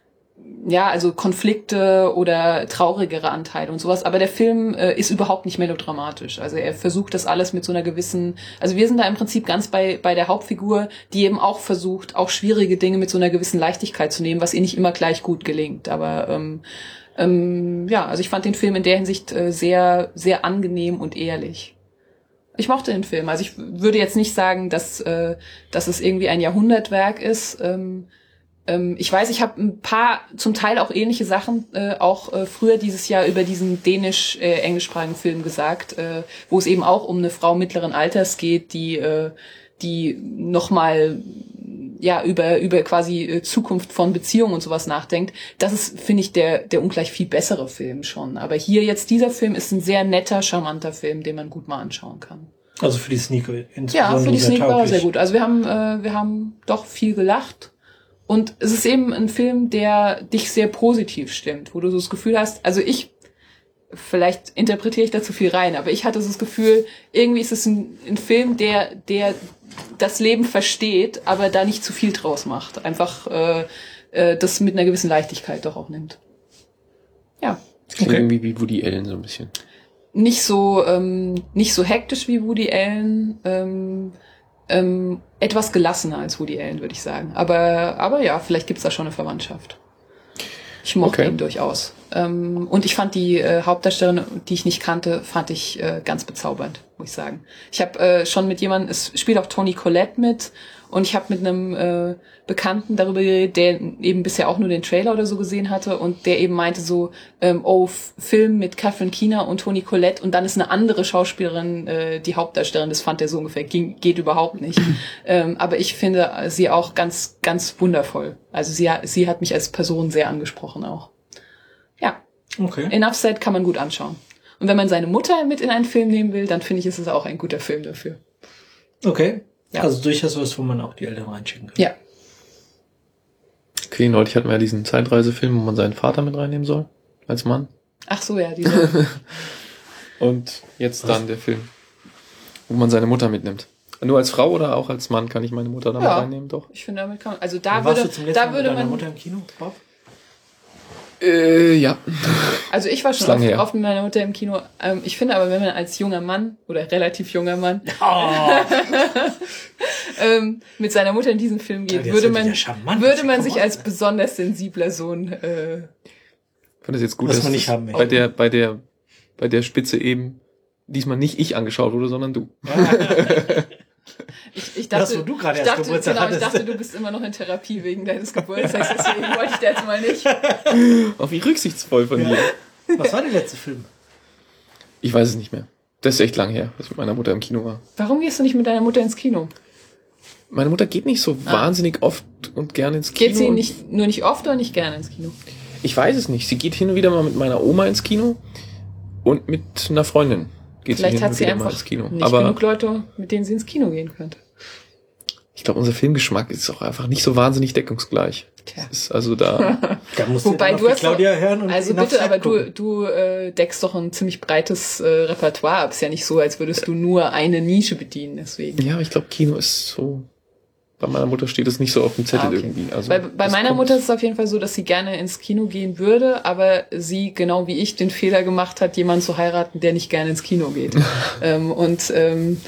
ja, also Konflikte oder traurigere Anteile und sowas. Aber der Film äh, ist überhaupt nicht melodramatisch. Also er versucht das alles mit so einer gewissen, also wir sind da im Prinzip ganz bei bei der Hauptfigur, die eben auch versucht, auch schwierige Dinge mit so einer gewissen Leichtigkeit zu nehmen, was ihr nicht immer gleich gut gelingt. Aber ähm, ähm, ja, also ich fand den Film in der Hinsicht äh, sehr, sehr angenehm und ehrlich. Ich mochte den Film. Also ich würde jetzt nicht sagen, dass, äh, dass es irgendwie ein Jahrhundertwerk ist. Ähm, ähm, ich weiß, ich habe ein paar zum Teil auch ähnliche Sachen äh, auch äh, früher dieses Jahr über diesen dänisch-englischsprachigen äh, Film gesagt, äh, wo es eben auch um eine Frau mittleren Alters geht, die äh, die nochmal ja über über quasi äh, Zukunft von Beziehungen und sowas nachdenkt. Das ist, finde ich, der der ungleich viel bessere Film schon. Aber hier jetzt dieser Film ist ein sehr netter, charmanter Film, den man gut mal anschauen kann. Also für die Sneak Ja, insbesondere für die sehr Sneak war er tauglich. sehr gut. Also wir haben äh, wir haben doch viel gelacht. Und es ist eben ein Film, der dich sehr positiv stimmt, wo du so das Gefühl hast, also ich, vielleicht interpretiere ich da zu viel rein, aber ich hatte so das Gefühl, irgendwie ist es ein, ein Film, der, der das Leben versteht, aber da nicht zu viel draus macht. Einfach äh, äh, das mit einer gewissen Leichtigkeit doch auch nimmt. Ja. Das klingt Okay. irgendwie wie Woody Allen so ein bisschen. Nicht so, ähm, nicht so hektisch wie Woody Allen, ähm, ähm, etwas gelassener als Woody Allen, würde ich sagen. Aber, aber ja, vielleicht gibt's da schon eine Verwandtschaft. Ich mochte Okay. ihn durchaus. Ähm, und ich fand die äh, Hauptdarstellerin, die ich nicht kannte, fand ich äh, ganz bezaubernd, muss ich sagen. Ich habe äh, schon mit jemandem, es spielt auch Toni Collette mit, und ich habe mit einem äh, Bekannten darüber geredet, der eben bisher auch nur den Trailer oder so gesehen hatte, und der eben meinte so, ähm, oh, F- Film mit Catherine Keener und Toni Collette und dann ist eine andere Schauspielerin äh, die Hauptdarstellerin. Das fand er so ungefähr, ging, geht überhaupt nicht. ähm, aber ich finde sie auch ganz, ganz wundervoll. Also sie, ha- sie hat mich als Person sehr angesprochen auch. Ja, Okay. Enough Said kann man gut anschauen. Und wenn man seine Mutter mit in einen Film nehmen will, dann finde ich, ist es auch ein guter Film dafür. Okay. Ja. Also durchaus was, wo man auch die Eltern reinschicken kann. Ja. Okay, neulich hatten wir ja diesen Zeitreisefilm, wo man seinen Vater mit reinnehmen soll, als Mann. Ach so, ja, diese. Und jetzt dann der Film, wo man seine Mutter mitnimmt. Nur als Frau oder auch als Mann kann ich meine Mutter da Ja. mal reinnehmen, doch? Ich finde, damit kann man, also da Wann warst würde, du zum letzten da Mal würde mit deiner man, Mutter im Kino, Bob? Äh, ja. also ich war Ist schon lang oft, her. oft mit meiner Mutter im Kino. Ähm, ich finde aber, wenn man als junger Mann oder relativ junger Mann Oh, ähm, mit seiner Mutter in diesen Film Ja, geht, der würde ist ja man, wieder charmant. würde man Komm sich on. als besonders sensibler Sohn, äh, Ich fand das jetzt gut, Was dass man nicht das haben möchte. bei der, bei der, bei der Spitze eben diesmal nicht ich angeschaut wurde, sondern du. ich, ich Das, dachte, wo du gerade ich erst dachte, Geburtstag genau, ich hattest. dachte, du bist immer noch in Therapie wegen deines Geburtstags, deswegen wollte ich da jetzt mal nicht. Auch wie rücksichtsvoll von Ja. dir. Was war der letzte Film? Ich weiß es nicht mehr. Das ist echt lang her, dass ich mit meiner Mutter im Kino war. Warum gehst du nicht mit deiner Mutter ins Kino? Meine Mutter geht nicht so Ah. wahnsinnig oft und gerne ins Kino. Geht sie und nicht, nur nicht oft oder nicht gerne ins Kino? Ich weiß es nicht. Sie geht hin und wieder mal mit meiner Oma ins Kino und mit einer Freundin geht Vielleicht sie hin hat und sie wieder mal einfach ins Kino. nicht Aber genug Leute, mit denen sie ins Kino gehen könnte. ich glaube, unser Filmgeschmack ist auch einfach nicht so wahnsinnig deckungsgleich. Tja. Das ist also da. Da musst Wobei dann du auf die hast Claudia hören und Also Enough bitte, Said aber du, gucken. du äh, deckst doch ein ziemlich breites äh, Repertoire ab. Ist ja nicht so, als würdest du nur eine Nische bedienen, deswegen. Ja, aber ich glaube, Kino ist so. Bei meiner Mutter steht es nicht so auf dem Zettel Ah, okay. irgendwie. Also Bei, bei das meiner kommt- Mutter ist es auf jeden Fall so, dass sie gerne ins Kino gehen würde, aber sie, genau wie ich, den Fehler gemacht hat, jemanden zu heiraten, der nicht gerne ins Kino geht. ähm, und ähm,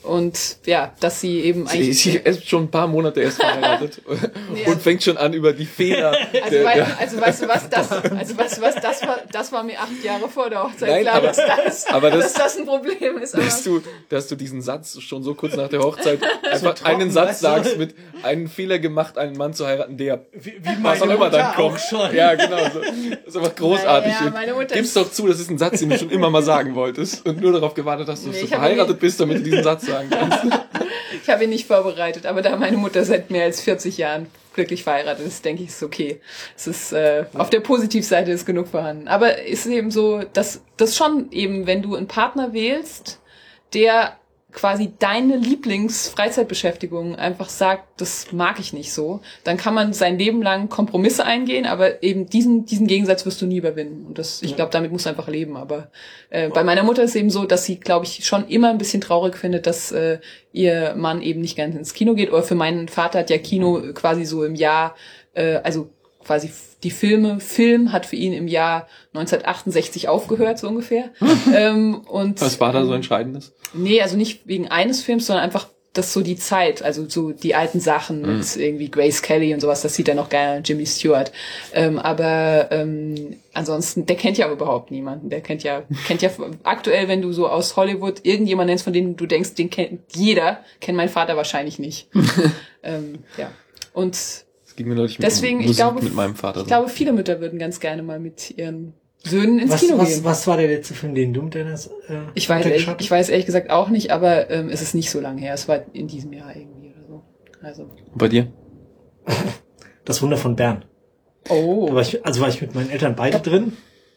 Und ja, dass sie eben Sie, eigentlich... sie ist schon ein paar Monate erst verheiratet Nee, und fängt schon an, über die Fehler... Also, der, wei- der, also weißt du was, das, also weißt du was, das war, das war mir acht Jahre vor der Hochzeit Nein, klar, aber- dass, das, aber das- dass das ein Problem ist. Aber dass du, dass du diesen Satz schon so kurz nach der Hochzeit einfach trocken, einen Satz weißt du? sagst mit einen Fehler gemacht, einen Mann zu heiraten, der Wie, wie was meine auch immer Mutter dann kommt. auch schon. Ja, genau. So. Das ist einfach großartig. Naja, meine Mutter Gib's ist- doch zu, das ist ein Satz, den du schon immer mal sagen wolltest und nur darauf gewartet hast, dass Nee, du ich hab verheiratet nie- bist, damit du diesen Satz sagen kannst. ich habe ihn nicht vorbereitet, aber da meine Mutter seit mehr als vierzig Jahren glücklich verheiratet ist, denke ich, ist okay. Es ist äh, auf der Positivseite ist genug vorhanden. Aber es ist eben so, dass das schon eben, wenn du einen Partner wählst, der quasi deine Lieblingsfreizeitbeschäftigung einfach sagt, das mag ich nicht so, dann kann man sein Leben lang Kompromisse eingehen, aber eben diesen diesen Gegensatz wirst du nie überwinden. Und das, ich glaube, damit musst du einfach leben. Aber äh, bei meiner Mutter ist es eben so, dass sie, glaube ich, schon immer ein bisschen traurig findet, dass äh, ihr Mann eben nicht gerne ins Kino geht. Oder für meinen Vater hat ja Kino quasi so im Jahr, äh, also quasi die Filme, Film hat für ihn im Jahr neunzehnhundertachtundsechzig aufgehört, so ungefähr. ähm, und Was war da so Entscheidendes? Nee, also nicht wegen eines Films, sondern einfach, dass so die Zeit, also so die alten Sachen, Mhm. mit irgendwie Grace Kelly und sowas, das sieht er noch gerne, Jimmy Stewart. Ähm, aber ähm, ansonsten, der kennt ja überhaupt niemanden. Der kennt ja, kennt ja aktuell, wenn du so aus Hollywood irgendjemanden nennst, von dem du denkst, den kennt jeder, kennt mein Vater wahrscheinlich nicht. ähm, ja. Und Das ging mir neulich mit deswegen, Musik ich glaube, mit meinem Vater. ich glaube, viele Mütter würden ganz gerne mal mit ihren Söhnen ins Was, Kino was, gehen. was war der letzte Film, den du mit deiner äh, Ich weiß, Mutter ehrlich, geschaut ich weiß ehrlich gesagt auch nicht, aber ähm, es ist nicht so lange her. Es war in diesem Jahr irgendwie oder so. Also. Und bei dir? hast? Das Wunder von Bern. Oh. Da war ich, also war ich mit meinen Eltern beide drin.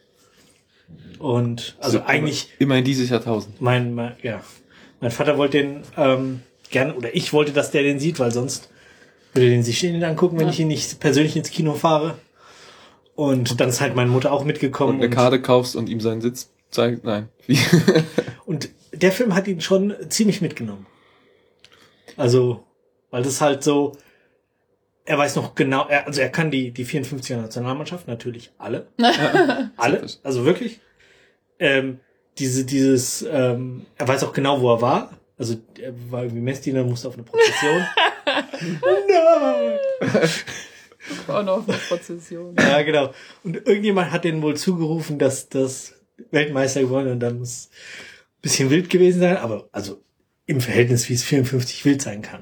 Und also eigentlich Immerhin dieses Jahrtausend. mein, mein ja, mein Vater wollte den ähm, gerne, oder ich wollte, dass der den sieht, weil sonst würde den sich stehen angucken, wenn Ja. ich ihn nicht persönlich ins Kino fahre. Und dann ist halt meine Mutter auch mitgekommen. Und eine Karte kaufst und ihm seinen Sitz zeigt. Nein. Wie? Und der Film hat ihn schon ziemlich mitgenommen. Also, weil das halt so, er weiß noch genau, er, also er kann die, die vierundfünfziger Nationalmannschaft natürlich alle. alle, also wirklich. Ähm, diese, dieses, ähm, er weiß auch genau, wo er war. Also, er war irgendwie Messdiener, musste auf eine Prozession. Nein! Auch noch eine Prozession. Ja, genau. Und irgendjemand hat denen wohl zugerufen, dass das Weltmeister gewonnen und dann muss ein bisschen wild gewesen sein, aber also im Verhältnis, wie es vierundfünfzig wild sein kann.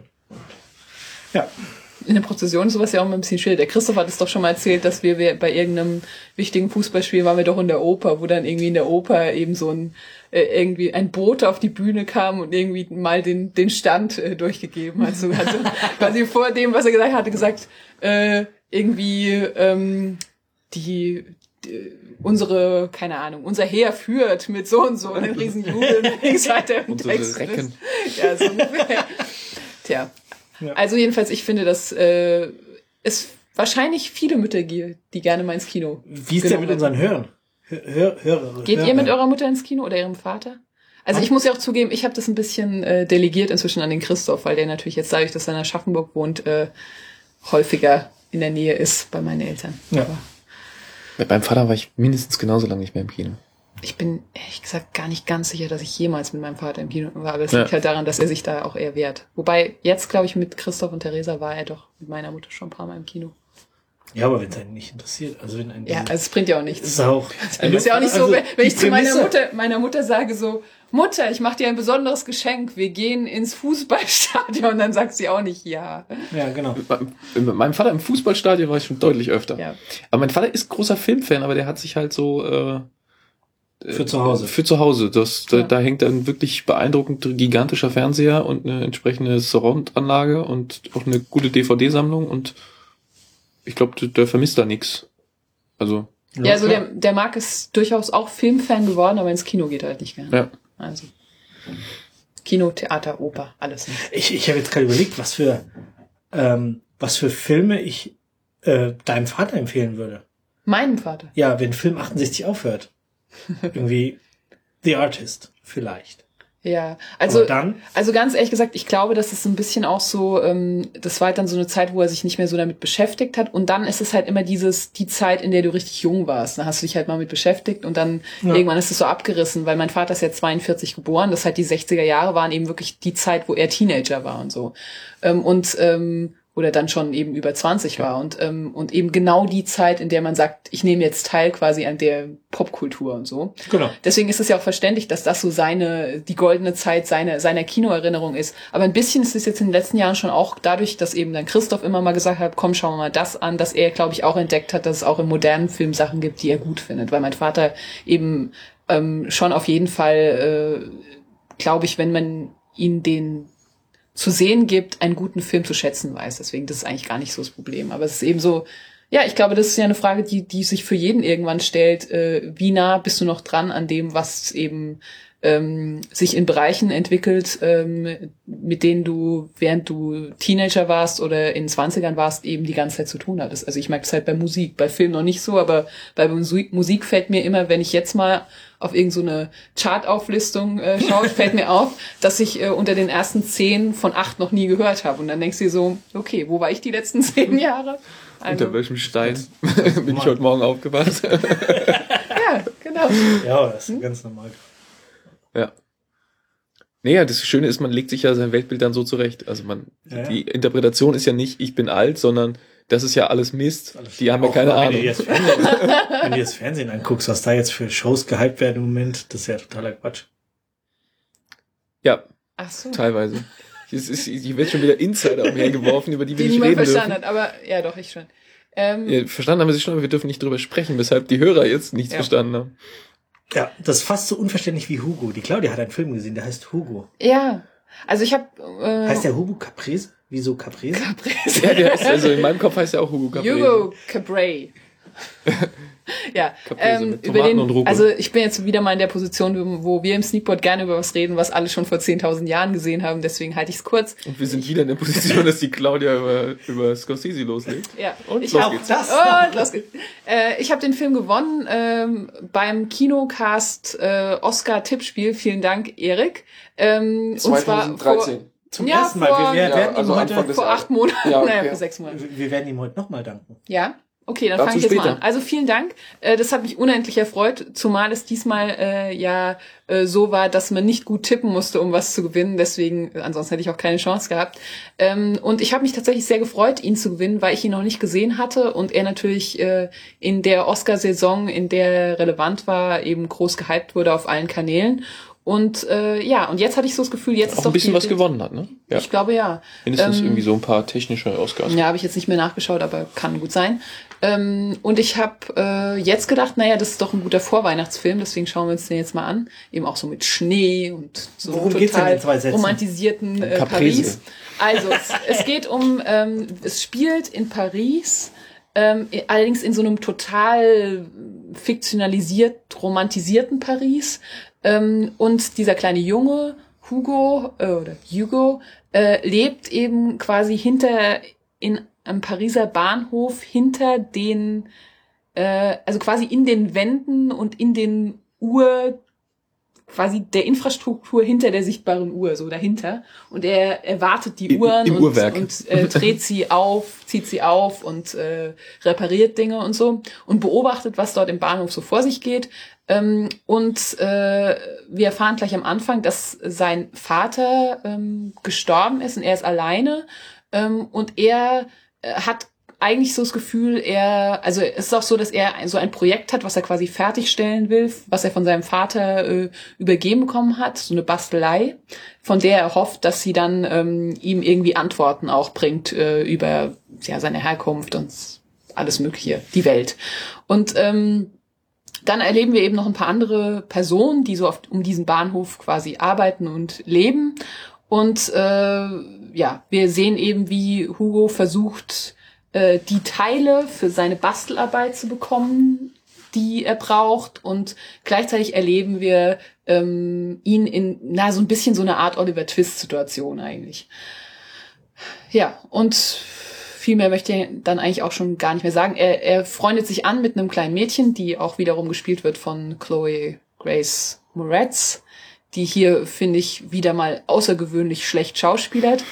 Ja. In der Prozession ist sowas ja auch immer ein bisschen schwierig. Der Christoph hat es doch schon mal erzählt, dass wir, wir bei irgendeinem wichtigen Fußballspiel waren wir doch in der Oper, wo dann irgendwie in der Oper eben so ein äh, irgendwie ein Bote auf die Bühne kam und irgendwie mal den den Stand äh, durchgegeben hat. So, also quasi vor dem, was er gesagt hatte, gesagt äh, irgendwie ähm, die, die unsere, keine Ahnung, unser Heer führt mit so und so und einen riesen Jubel und links weiter im Unsere Text. Recken. Ja, so ungefähr. Tja. Ja. Also jedenfalls, ich finde, dass äh, es wahrscheinlich viele Mütter gibt, die gerne mal ins Kino. Wie ist der mit unseren Hörern? Hör, Hör, Hörer, Geht Hörer. ihr mit eurer Mutter ins Kino oder ihrem Vater? Also ich muss ja auch zugeben, ich habe das ein bisschen äh, delegiert inzwischen an den Christoph, weil der natürlich jetzt dadurch, dass er in Aschaffenburg wohnt, äh, häufiger in der Nähe ist bei meinen Eltern. Ja. Aber Mit meinem Vater war ich mindestens genauso lange nicht mehr im Kino. ich bin ehrlich gesagt gar nicht ganz sicher, dass ich jemals mit meinem Vater im Kino war, aber das Ja. liegt halt daran, dass er sich da auch eher wehrt. Wobei jetzt, glaube ich, mit Christoph und Theresa war er doch mit meiner Mutter schon ein paar Mal im Kino. Ja, aber wenn es einen nicht interessiert, also wenn einen Ja, diese- also es bringt ja auch ist nichts. es auch. Es ist ja auch nicht so, Also, wenn, wenn die ich zu meiner Prämisse- Mutter, meiner Mutter sage so, Mutter, ich mache dir ein besonderes Geschenk, wir gehen ins Fußballstadion, dann sagt sie auch nicht ja. Ja, genau. Mit meinem- mit meinem Vater im Fußballstadion war ich schon deutlich öfter. Ja. Aber mein Vater ist großer Filmfan, aber der hat sich halt so äh, Für zu Hause. Für zu Hause. Das, da, Ja. da hängt ein wirklich beeindruckend gigantischer Fernseher und eine entsprechende Surround-Anlage und auch eine gute D V D-Sammlung und ich glaube, der, der vermisst da nichts. Also, Ja, also der, der Marc ist durchaus auch Filmfan geworden, aber ins Kino geht er halt nicht gerne. ja. Also Kino, Theater, Oper, alles nicht. Ich, ich habe jetzt gerade überlegt, was für ähm, was für Filme ich äh, deinem Vater empfehlen würde. Meinem Vater. Ja, wenn Film achtundsechzig aufhört. Irgendwie The Artist, vielleicht. Ja, also Aber dann, also ganz ehrlich gesagt, ich glaube, das ist ein bisschen auch so, ähm, das war halt dann so eine Zeit, wo er sich nicht mehr so damit beschäftigt hat und dann ist es halt immer dieses, die Zeit, in der du richtig jung warst, dann hast du dich halt mal mit beschäftigt und dann Ja. irgendwann ist es so abgerissen, weil mein Vater ist ja zweiundvierzig geboren, das halt die sechziger Jahre waren eben wirklich die Zeit, wo er Teenager war und so. Ähm, und ähm, oder dann schon eben über zwanzig war und ähm, und eben genau die Zeit, in der man sagt, ich nehme jetzt teil quasi an der Popkultur und so. genau. Deswegen ist es ja auch verständlich, dass das so seine, die goldene Zeit seine, seiner Kinoerinnerung ist. Aber ein bisschen ist es jetzt in den letzten Jahren schon auch dadurch, dass eben dann Christoph immer mal gesagt hat, komm, schauen wir mal das an, dass er, glaube ich, auch entdeckt hat, dass es auch im modernen Film Sachen gibt, die er gut findet. Weil mein Vater eben ähm, schon auf jeden Fall, äh, glaube ich, wenn man ihn den zu sehen gibt, einen guten Film zu schätzen weiß. Deswegen, das ist eigentlich gar nicht so das Problem. Aber es ist eben so, ja, ich glaube, das ist ja eine Frage, die die sich für jeden irgendwann stellt. Äh, wie nah bist du noch dran an dem, was eben ähm, sich in Bereichen entwickelt, ähm, mit denen du, während du Teenager warst oder in zwanzigern warst, eben die ganze Zeit zu tun hattest. Also ich merke das halt bei Musik, bei Film noch nicht so, aber bei Musik, Musik fällt mir immer, wenn ich jetzt mal auf irgend so eine Chartauflistung äh, schaue, fällt mir auf, dass ich äh, unter den ersten zehn von acht noch nie gehört habe. Und dann denkst du dir so, okay, wo war ich die letzten zehn Jahre? Also, Unter welchem Stein bin ich heute Morgen aufgewacht? ja, genau. Ja, das ist ganz normal. Ja. Naja, das Schöne ist, man legt sich ja sein Weltbild dann so zurecht. Also man, Ja, ja. die Interpretation ist ja nicht, ich bin alt, sondern das ist ja alles Mist. Die haben ja Auch keine wenn Ahnung. Du das Fernsehen, wenn du das Fernsehen anguckst, was da jetzt für Shows gehypt werden im Moment, das ist ja totaler Quatsch. Ja, Ach so. teilweise. Es ist, ich werde schon wieder Insider umhergeworfen, über die wir Die nicht niemand reden verstanden dürfen. hat, aber ja, doch, ich schon. Ähm, Ja, verstanden haben wir sie schon, aber wir dürfen nicht drüber sprechen, weshalb die Hörer jetzt nichts Ja. verstanden haben. Ja, das ist fast so unverständlich wie Hugo. Die Claudia hat einen Film gesehen, der heißt Hugo. ja, also ich habe äh, Heißt der Hugo Caprese? Wieso Caprese? Caprese. Ja, der heißt, also in meinem Kopf heißt er auch Hugo Caprese. Hugo Cabret. Ja, Caprese ähm, mit über Tomaten den, und Rucola. also ich bin jetzt wieder mal in der Position, wo wir im Sneakpot gerne über was reden, was alle schon vor zehntausend Jahren gesehen haben, deswegen halte ich es kurz. Und wir sind wieder in der Position, dass die Claudia über, über Scorsese loslegt. Ja, Und ich los hab, geht's. Das Und los geht's. Äh, ich habe den Film gewonnen ähm, beim Kinocast äh, Oscar-Tippspiel. Vielen Dank, Erik. Ähm, und zwar zweitausenddreizehn. vor, Zum ja, ersten Mal. vor, Wir, wir ja, werden also ihm Anfang heute, des vor acht Monaten, Ja, okay. naja, vor sechs Monaten. wir werden ihm heute nochmal danken. Ja, okay, dann Dazu fange ich jetzt mal später. an. Also vielen Dank. Äh, das hat mich unendlich erfreut, zumal es diesmal äh, ja äh, so war, dass man nicht gut tippen musste, um was zu gewinnen. Deswegen, äh, ansonsten hätte ich auch keine Chance gehabt. Ähm, und ich habe mich tatsächlich sehr gefreut, ihn zu gewinnen, weil ich ihn noch nicht gesehen hatte und er natürlich äh, in der Oscar-Saison, in der er relevant war, eben groß gehypt wurde auf allen Kanälen. Und äh, ja, und jetzt hatte ich so das Gefühl, jetzt ist Auch doch ein bisschen die, was gewonnen hat, ne? Ja. Ich glaube ja. Mindestens Ähm, irgendwie so ein paar technische Oscars. Ja, habe ich jetzt nicht mehr nachgeschaut, aber kann gut sein. Ähm, und ich habe äh, jetzt gedacht, naja, das ist doch ein guter Vorweihnachtsfilm, deswegen schauen wir uns den jetzt mal an. Eben auch so mit Schnee und so Worum total geht's denn in zwei Sätzen? romantisierten äh, Caprese. Paris. Also, es, es geht um, ähm, es spielt in Paris, ähm, allerdings in so einem total fiktionalisiert, romantisierten Paris. Ähm, und dieser kleine Junge, Hugo, äh, oder Hugo, äh, lebt eben quasi hinter, in einem Pariser Bahnhof, hinter den, äh, also quasi in den Wänden und in den Uhr, quasi der Infrastruktur hinter der sichtbaren Uhr, so dahinter. Und er erwartet die Im- Uhren im und, Uhrwerk. und äh, dreht sie auf, zieht sie auf und äh, repariert Dinge und so und beobachtet, was dort im Bahnhof so vor sich geht. Ähm, und äh, wir erfahren gleich am Anfang, dass sein Vater ähm, gestorben ist und er ist alleine. Ähm, und er äh, hat eigentlich so das Gefühl, er, also es ist auch so, dass er so ein Projekt hat, was er quasi fertigstellen will, was er von seinem Vater äh, übergeben bekommen hat, so eine Bastelei, von der er hofft, dass sie dann ähm, ihm irgendwie Antworten auch bringt äh, über ja seine Herkunft und alles Mögliche, die Welt. Und ähm, dann erleben wir eben noch ein paar andere Personen, die so oft um diesen Bahnhof quasi arbeiten und leben. Und äh, ja, wir sehen eben, wie Hugo versucht, äh, die Teile für seine Bastelarbeit zu bekommen, die er braucht. Und gleichzeitig erleben wir ähm, ihn in na so ein bisschen so eine Art Oliver Twist-Situation eigentlich. Ja, und viel mehr möchte ich dann eigentlich auch schon gar nicht mehr sagen. Er, er freundet sich an mit einem kleinen Mädchen, die auch wiederum gespielt wird von Chloe Grace Moretz, die hier, finde ich, wieder mal außergewöhnlich schlecht schauspielert.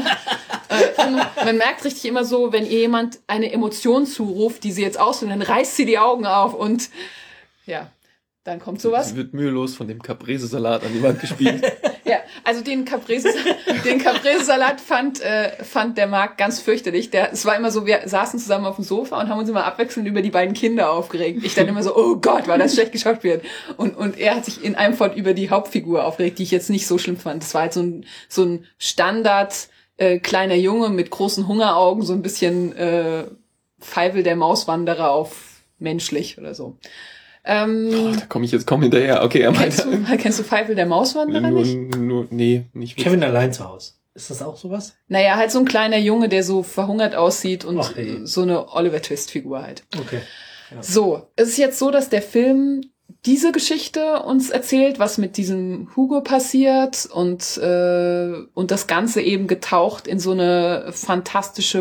äh, man merkt richtig immer so, wenn ihr jemand eine Emotion zuruft, die sie jetzt ausführt, dann reißt sie die Augen auf und ja, dann kommt sowas. Sie wird mühelos von dem Caprese-Salat an die Wand gespielt. Ja, also den Caprese, den Caprese-Salat fand, äh, fand der Marc ganz fürchterlich. Der, es war immer so, wir saßen zusammen auf dem Sofa und haben uns immer abwechselnd über die beiden Kinder aufgeregt. Ich dann immer so, oh Gott, war das schlecht geschauspielt. Und, und er hat sich in einem Fort über die Hauptfigur aufgeregt, die ich jetzt nicht so schlimm fand. Das war halt so ein, so ein Standard, äh, kleiner Junge mit großen Hungeraugen, so ein bisschen, äh, Feivel der Mauswanderer auf menschlich oder so. Ähm, oh, da komme ich jetzt kaum hinterher. Okay, er kennst, du, kennst du Feivel der Mauswanderer nur, nicht? Nur, nee, nicht wirklich. Kevin allein zu Hause. Ist das auch sowas? Naja, halt so ein kleiner Junge, der so verhungert aussieht und Ach, ey. so eine Oliver-Twist-Figur halt. Okay. Ja. So, es ist jetzt so, dass der Film diese Geschichte uns erzählt, was mit diesem Hugo passiert und äh, und das Ganze eben getaucht in so eine fantastische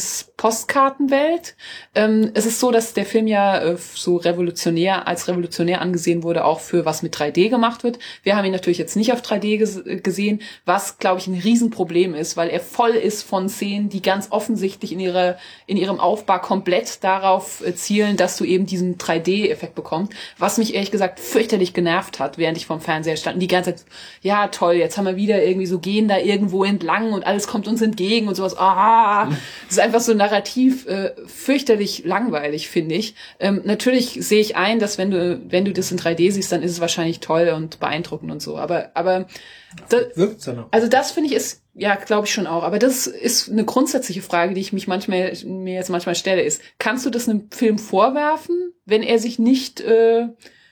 Paris-Postkartenwelt. Ähm, es ist so, dass der Film ja äh, so revolutionär als revolutionär angesehen wurde, auch für was mit drei D gemacht wird. Wir haben ihn natürlich jetzt nicht auf drei D ges- gesehen, was, glaube ich, ein Riesenproblem ist, weil er voll ist von Szenen, die ganz offensichtlich in ihrer in ihrem Aufbau komplett darauf äh, zielen, dass du eben diesen drei D-Effekt bekommst, was mich ehrlich gesagt fürchterlich genervt hat, während ich vorm Fernseher stand. Und die ganze Zeit, ja toll, jetzt haben wir wieder irgendwie so, gehen da irgendwo entlang und alles kommt uns entgegen und sowas. Ah, das ist einfach so narrativ äh, fürchterlich langweilig, finde ich. Ähm, natürlich sehe ich ein, dass wenn du wenn du das in drei D siehst, dann ist es wahrscheinlich toll und beeindruckend und so. Aber aber das, wirkt's dann auch. Also das finde ich ist, ja, glaube ich schon auch. Aber das ist eine grundsätzliche Frage, die ich mich manchmal mir jetzt manchmal stelle, ist: Kannst du das einem Film vorwerfen, wenn er sich nicht äh,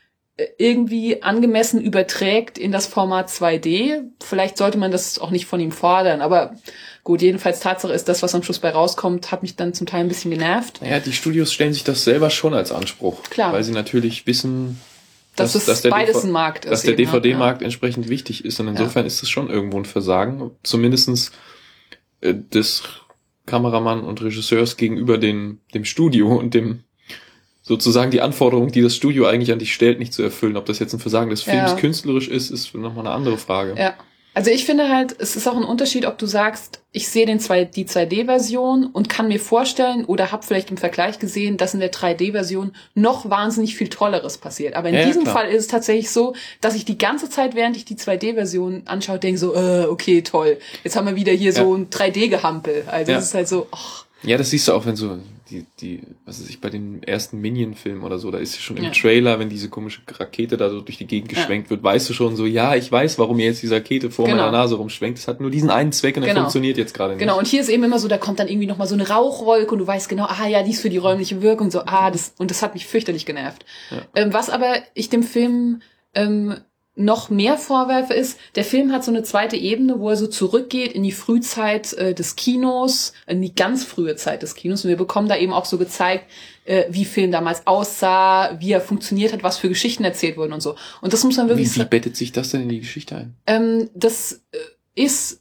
irgendwie angemessen überträgt in das Format zwei D? Vielleicht sollte man das auch nicht von ihm fordern, aber gut, jedenfalls Tatsache ist, das, was am Schluss bei rauskommt, hat mich dann zum Teil ein bisschen genervt. Naja, die Studios stellen sich das selber schon als Anspruch. Klar. Weil sie natürlich wissen, dass, dass, dass, dass der beides D V- ein Markt ist. dass der eben, D V D-Markt ja. entsprechend wichtig ist. Und insofern ja. ist es schon irgendwo ein Versagen, zumindestens äh, des Kameramann und Regisseurs gegenüber den, dem Studio und dem sozusagen die Anforderung, die das Studio eigentlich an dich stellt, nicht zu erfüllen. Ob das jetzt ein Versagen des Films Ja. künstlerisch ist, ist nochmal eine andere Frage. Ja. Also ich finde halt, es ist auch ein Unterschied, ob du sagst, ich sehe den zwei, die zwei D-Version und kann mir vorstellen oder habe vielleicht im Vergleich gesehen, dass in der drei D-Version noch wahnsinnig viel Tolleres passiert. Aber in Ja, diesem klar. Fall ist es tatsächlich so, dass ich die ganze Zeit, während ich die zwei D-Version anschaue, denke so, äh, okay, toll. Jetzt haben wir wieder hier Ja. so ein drei D-Gehampel. Also Ja. es ist halt so, ach, Ja, das siehst du auch, wenn so die, die, was weiß ich, bei den ersten Minion-Filmen oder so, da ist ja schon im Ja. Trailer, wenn diese komische Rakete da so durch die Gegend Ja. geschwenkt wird, weißt du schon so, ja, ich weiß, warum ihr jetzt diese Rakete vor Genau. meiner Nase rumschwenkt. Es hat nur diesen einen Zweck und der Genau. funktioniert jetzt gerade nicht. Genau, und hier ist eben immer so, da kommt dann irgendwie nochmal so eine Rauchwolke und du weißt genau, ah ja, die ist für die räumliche Wirkung, so, ah, das, und das hat mich fürchterlich genervt. Ja. Ähm, was aber ich dem Film ähm, noch mehr vorwerfe ist, der Film hat so eine zweite Ebene, wo er so zurückgeht in die Frühzeit äh, des Kinos, in die ganz frühe Zeit des Kinos. Und wir bekommen da eben auch so gezeigt, äh, wie Film damals aussah, wie er funktioniert hat, was für Geschichten erzählt wurden und so. Und das muss man wirklich Wie, wie sagen. bettet sich das denn in die Geschichte ein? Ähm, das äh, ist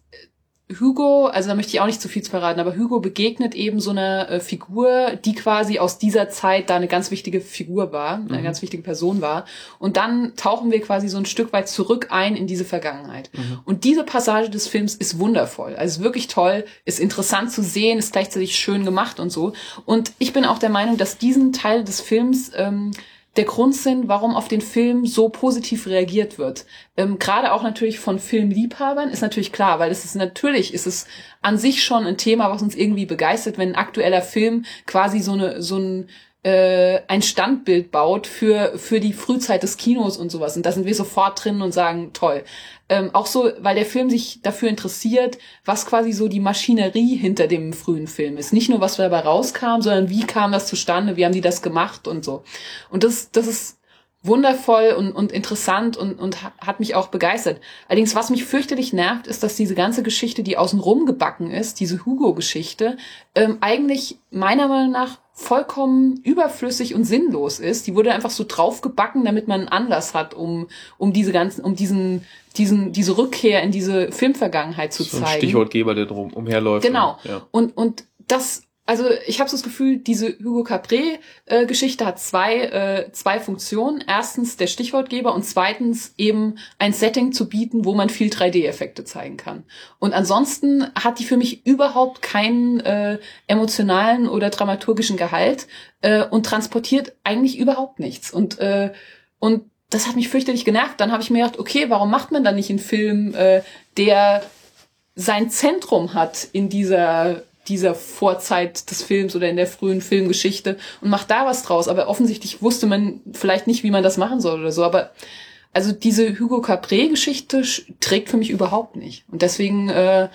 Hugo, also da möchte ich auch nicht zu viel zu verraten, aber Hugo begegnet eben so einer äh, Figur, die quasi aus dieser Zeit da eine ganz wichtige Figur war, eine Mhm. ganz wichtige Person war. Und dann tauchen wir quasi so ein Stück weit zurück ein in diese Vergangenheit. Mhm. Und diese Passage des Films ist wundervoll. Also ist wirklich toll, ist interessant zu sehen, ist gleichzeitig schön gemacht und so. Und ich bin auch der Meinung, dass diesen Teil des Films ähm, der Grund sind, warum auf den Film so positiv reagiert wird. Ähm, gerade auch natürlich von Filmliebhabern ist natürlich klar, weil es ist natürlich, ist es an sich schon ein Thema, was uns irgendwie begeistert, wenn ein aktueller Film quasi so eine, so ein, äh, ein Standbild baut für, für die Frühzeit des Kinos und sowas. Und da sind wir sofort drin und sagen, toll. Ähm, auch so, weil der Film sich dafür interessiert, was quasi so die Maschinerie hinter dem frühen Film ist. Nicht nur, was dabei rauskam, sondern wie kam das zustande, wie haben die das gemacht und so. Und das, das ist wundervoll und, und interessant und, und hat mich auch begeistert. Allerdings, was mich fürchterlich nervt, ist, dass diese ganze Geschichte, die außenrum gebacken ist, diese Hugo-Geschichte, ähm, eigentlich meiner Meinung nach vollkommen überflüssig und sinnlos ist. Die wurde einfach so draufgebacken, damit man einen Anlass hat, um um diese ganzen, um diesen diesen diese Rückkehr in diese Filmvergangenheit zu So ein zeigen. Stichwortgeber, der drum umherläuft. Genau. Und, ja. Und und das also ich habe so das Gefühl, diese Hugo Cabret-Geschichte hat zwei äh, zwei Funktionen. Erstens der Stichwortgeber und zweitens eben ein Setting zu bieten, wo man viel drei D-Effekte zeigen kann. Und ansonsten hat die für mich überhaupt keinen äh, emotionalen oder dramaturgischen Gehalt äh, und transportiert eigentlich überhaupt nichts. Und äh, und das hat mich fürchterlich genervt. Dann habe ich mir gedacht, okay, warum macht man dann nicht einen Film, äh, der sein Zentrum hat in dieser dieser Vorzeit des Films oder in der frühen Filmgeschichte und macht da was draus. Aber offensichtlich wusste man vielleicht nicht, wie man das machen soll oder so. Aber also diese Hugo Cabret-Geschichte trägt für mich überhaupt nicht. Und deswegen, äh,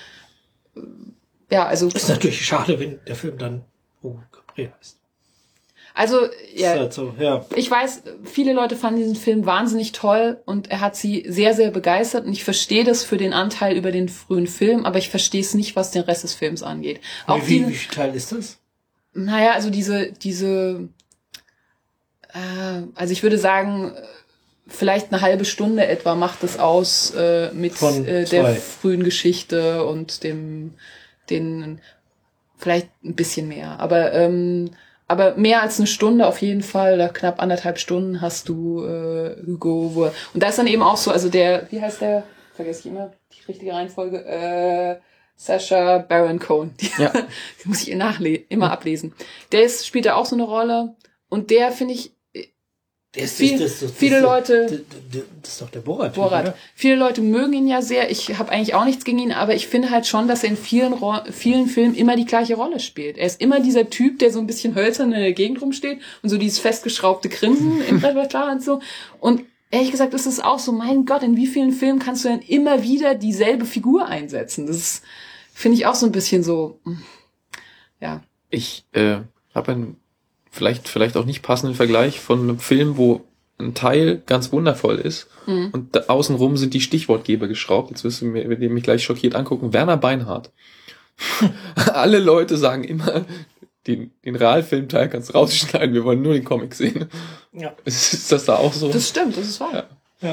ja, also... Das ist natürlich schade, wenn der Film dann Hugo Cabret heißt. Also, ja, halt so, ja, ich weiß, viele Leute fanden diesen Film wahnsinnig toll und er hat sie sehr, sehr begeistert und ich verstehe das für den Anteil über den frühen Film, aber ich verstehe es nicht, was den Rest des Films angeht. Auch wie, diese, wie viel Teil ist das? Naja, also diese, diese, äh, also ich würde sagen, vielleicht eine halbe Stunde etwa macht es aus äh, mit äh, der frühen Geschichte und dem, den, vielleicht ein bisschen mehr, aber ähm, Aber mehr als eine Stunde auf jeden Fall, oder knapp anderthalb Stunden hast du äh, Hugo. Wo, und da ist dann eben auch so, also der, wie heißt der? Vergesse ich immer die richtige Reihenfolge. Äh, Sacha Baron Cohen. Die, ja. die muss ich nachle- immer ablesen. Der ist, spielt da auch so eine Rolle. Und der, finde ich, Das viel, ist, das, das, viele das, Leute... Das, das, das ist doch der Borat. Borat. Oder? Viele Leute mögen ihn ja sehr. Ich habe eigentlich auch nichts gegen ihn, aber ich finde halt schon, dass er in vielen Ro- vielen Filmen immer die gleiche Rolle spielt. Er ist immer dieser Typ, der so ein bisschen hölzern in der Gegend rumsteht und so dieses festgeschraubte Grinsen im Repertoire und so. Und ehrlich gesagt ist es auch so, mein Gott, in wie vielen Filmen kannst du denn immer wieder dieselbe Figur einsetzen? Das finde ich auch so ein bisschen so, ja. Ich äh, habe einen vielleicht vielleicht auch nicht passenden Vergleich von einem Film, wo ein Teil ganz wundervoll ist mhm. und da außenrum sind die Stichwortgeber geschraubt. Jetzt wirst du mir, wenn ihr mich gleich schockiert angucken, Werner Beinhardt. Alle Leute sagen immer, den, den Realfilmteil kannst du rausschneiden, wir wollen nur den Comic sehen. Ja. Ist das da auch so? Das stimmt, das ist wahr. Ja. Ja.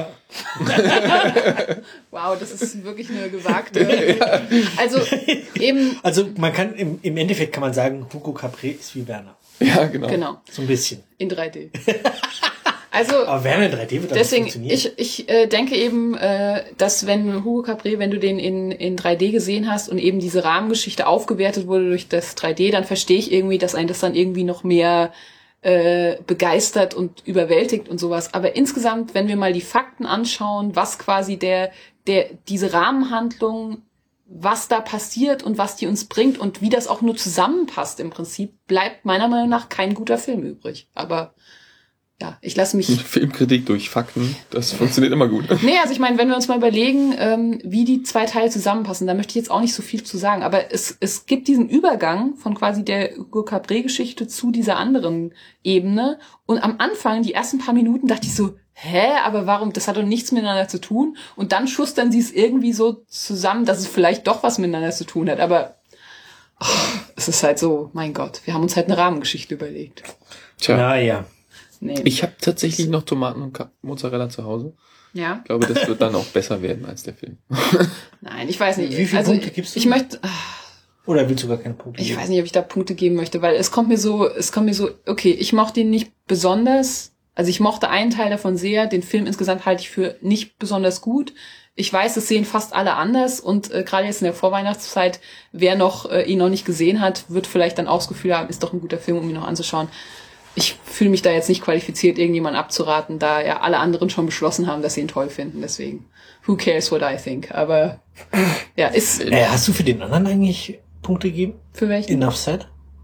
Wow, das ist wirklich eine gewagte. Also eben. Also man kann im, im Endeffekt kann man sagen, Hugo Cabret ist wie Werner. Ja, genau. Genau. So ein bisschen. In drei D. Also aber Werner in drei D wird deswegen, nicht funktionieren. ich, ich äh, denke eben, äh, dass wenn Hugo Cabret, wenn du den in, in drei D gesehen hast und eben diese Rahmengeschichte aufgewertet wurde durch das drei D, dann verstehe ich irgendwie, dass einen das dann irgendwie noch mehr äh, begeistert und überwältigt und sowas. Aber insgesamt, wenn wir mal die Fakten anschauen, was quasi der, der, diese Rahmenhandlung, was da passiert und was die uns bringt und wie das auch nur zusammenpasst im Prinzip, bleibt meiner Meinung nach kein guter Film übrig. Aber ja, ich lasse mich... Filmkritik durch Fakten, das funktioniert immer gut. Nee, also ich meine, wenn wir uns mal überlegen, ähm, wie die zwei Teile zusammenpassen, da möchte ich jetzt auch nicht so viel zu sagen, aber es, es gibt diesen Übergang von quasi der Hugo Cabret-Geschichte zu dieser anderen Ebene und am Anfang, die ersten paar Minuten, dachte ich so, hä, aber warum, das hat doch nichts miteinander zu tun und dann schustern sie es irgendwie so zusammen, dass es vielleicht doch was miteinander zu tun hat, aber oh, es ist halt so, mein Gott, wir haben uns halt eine Rahmengeschichte überlegt. Tja. Naja. Nee. Ich habe tatsächlich noch Tomaten und Mozzarella zu Hause. Ja. Ich glaube, das wird dann auch besser werden als der Film. Nein, ich weiß nicht. Wie viele also, Punkte gibst du? Ich möchte... Oder willst du gar keine Punkte Ich geben? weiß nicht, ob ich da Punkte geben möchte, weil es kommt mir so, es kommt mir so, okay, ich mochte ihn nicht besonders, also ich mochte einen Teil davon sehr, den Film insgesamt halte ich für nicht besonders gut. Ich weiß, es sehen fast alle anders und äh, gerade jetzt in der Vorweihnachtszeit, wer noch äh, ihn noch nicht gesehen hat, wird vielleicht dann auch das Gefühl haben, ist doch ein guter Film, um ihn noch anzuschauen. Ich fühle mich da jetzt nicht qualifiziert, irgendjemand abzuraten, da ja alle anderen schon beschlossen haben, dass sie ihn toll finden. Deswegen, who cares what I think? Aber ja, ist... Äh, hast du für den anderen eigentlich Punkte gegeben? Für welchen? Enough said?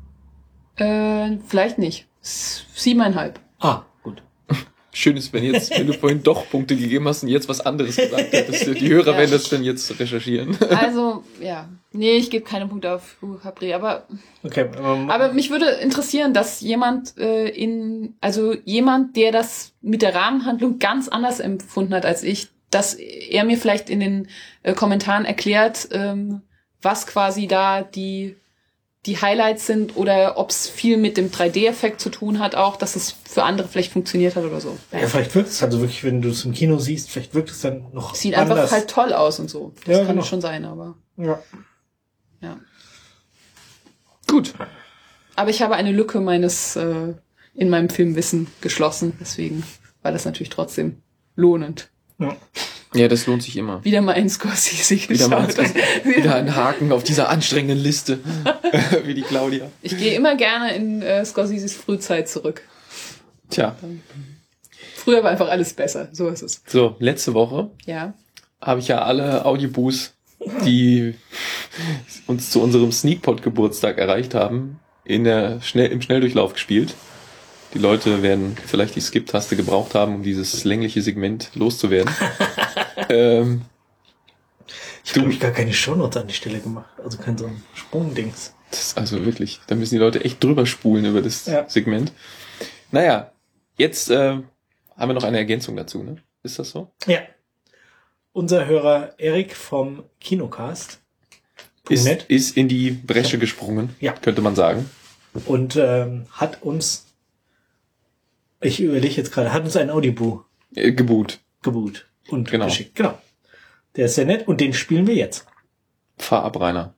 Äh, vielleicht nicht. S- Siebeneinhalb. Ah, gut. Schön ist, wenn jetzt, wenn du vorhin doch Punkte gegeben hast und jetzt was anderes gesagt hättest. Die Hörer Ja. werden das dann jetzt recherchieren. Also, ja. Nee, ich gebe keine Punkte auf Hugo Cabret, aber... Okay. Aber, Aber mich würde interessieren, dass jemand äh, in... Also jemand, der das mit der Rahmenhandlung ganz anders empfunden hat als ich, dass er mir vielleicht in den äh, Kommentaren erklärt, ähm, was quasi da die... die Highlights sind oder ob es viel mit dem drei D-Effekt zu tun hat auch, dass es für andere vielleicht funktioniert hat oder so. ja, vielleicht wirkt es also wirklich, wenn du es im Kino siehst, vielleicht wirkt es dann noch Sieht anders. einfach halt toll aus und so. Das Ja, kann genau. schon sein, aber Ja. ja. Gut. Aber ich habe eine Lücke meines äh, in meinem Filmwissen geschlossen. Deswegen war das natürlich trotzdem lohnend. Ja. Ja, das lohnt sich immer. Wieder mal in Scorsese geschaut. Wieder, mal wieder ein Haken auf dieser anstrengenden Liste, wie die Claudia. Ich gehe immer gerne in äh, Scorseses Frühzeit zurück. Tja. Früher war einfach alles besser, so ist es. So, letzte Woche ja. habe ich ja alle Audiobooks, die uns zu unserem Sneakpot-Geburtstag erreicht haben, in der Schnell, im Schnelldurchlauf gespielt. Die Leute werden vielleicht die Skip-Taste gebraucht haben, um dieses längliche Segment loszuwerden. ähm, ich habe mich gar keine Shownotes an die Stelle gemacht. Also kein so ein Sprungdings. Das ist also wirklich, da müssen die Leute echt drüber spulen über das ja. Segment. Naja, jetzt äh, haben wir noch eine Ergänzung dazu, ne? Ist das so? Ja. Unser Hörer Erik vom Kinocast ist, ist in die Bresche gesprungen, ja. könnte man sagen. Und ähm, hat uns, ich überlege jetzt gerade, hat uns ein Audiobook äh, geboot. geboot und genau. geschickt. Genau. Der ist sehr nett und den spielen wir jetzt. Fahr ab, Rainer.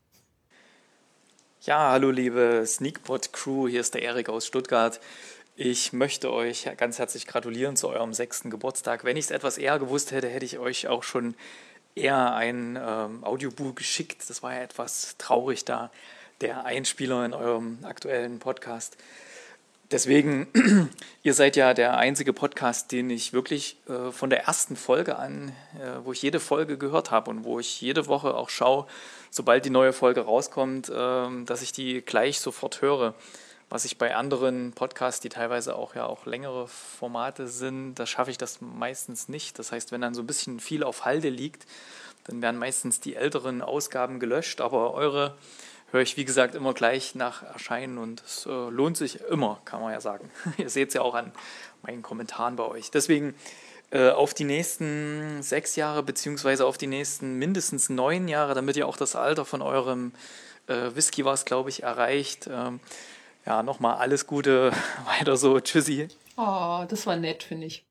Ja, hallo liebe Sneakpot-Crew, hier ist der Erik aus Stuttgart. Ich möchte euch ganz herzlich gratulieren zu eurem sechsten Geburtstag. Wenn ich es etwas eher gewusst hätte, hätte ich euch auch schon eher ein ähm, Audiobook geschickt. Das war ja etwas traurig da, der Einspieler in eurem aktuellen Podcast. Deswegen, ihr seid ja der einzige Podcast, den ich wirklich äh, von der ersten Folge an, äh, wo ich jede Folge gehört habe und wo ich jede Woche auch schaue, sobald die neue Folge rauskommt, äh, dass ich die gleich sofort höre. Was ich bei anderen Podcasts, die teilweise auch ja auch längere Formate sind, da schaffe ich das meistens nicht. Das heißt, wenn dann so ein bisschen viel auf Halde liegt, dann werden meistens die älteren Ausgaben gelöscht. Aber eure höre ich, wie gesagt, immer gleich nach Erscheinen und es äh, lohnt sich immer, kann man ja sagen. Ihr seht es ja auch an meinen Kommentaren bei euch. Deswegen äh, auf die nächsten sechs Jahre beziehungsweise auf die nächsten mindestens neun Jahre, damit ihr auch das Alter von eurem äh, Whisky, was glaube ich, erreicht. Ähm, Ja, nochmal alles Gute, weiter so, tschüssi. Oh, das war nett, finde ich.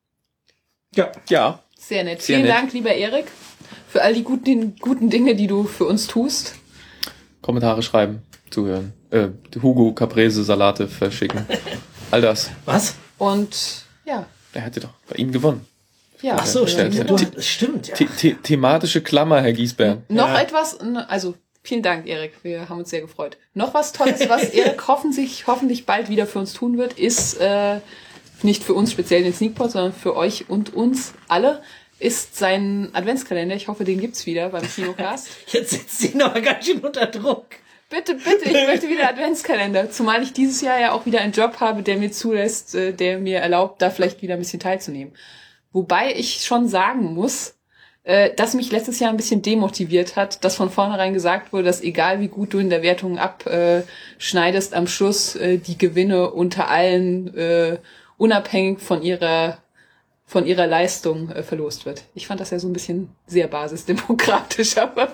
Ja. Ja. Sehr nett. Sehr Vielen nett. Dank, lieber Erik, für all die guten, guten Dinge, die du für uns tust. Kommentare schreiben, zuhören. Äh, Hugo Caprese Salate verschicken. All das. Was? Und ja. Er hatte doch bei ihm gewonnen. Ja. Ach so, ja, stimmt. ja. Du, das stimmt, ja. The- the- thematische Klammer, Herr Giesbern. Noch Ja. etwas, also vielen Dank, Erik. Wir haben uns sehr gefreut. Noch was Tolles, was Erik hoffentlich, hoffentlich bald wieder für uns tun wird, ist äh, nicht für uns speziell den Sneakpot, sondern für euch und uns alle, ist sein Adventskalender. Ich hoffe, den gibt's wieder beim Kinocast. Jetzt sitzt sie noch ganz schön unter Druck. Bitte, bitte, ich möchte wieder Adventskalender. Zumal ich dieses Jahr ja auch wieder einen Job habe, der mir zulässt, äh, der mir erlaubt, da vielleicht wieder ein bisschen teilzunehmen. Wobei ich schon sagen muss, äh, dass mich letztes Jahr ein bisschen demotiviert hat, dass von vornherein gesagt wurde, dass egal wie gut du in der Wertung abschneidest, am Schluss äh, die Gewinne unter allen äh, unabhängig von ihrer von ihrer Leistung äh, verlost wird. Ich fand das ja so ein bisschen sehr basisdemokratisch, aber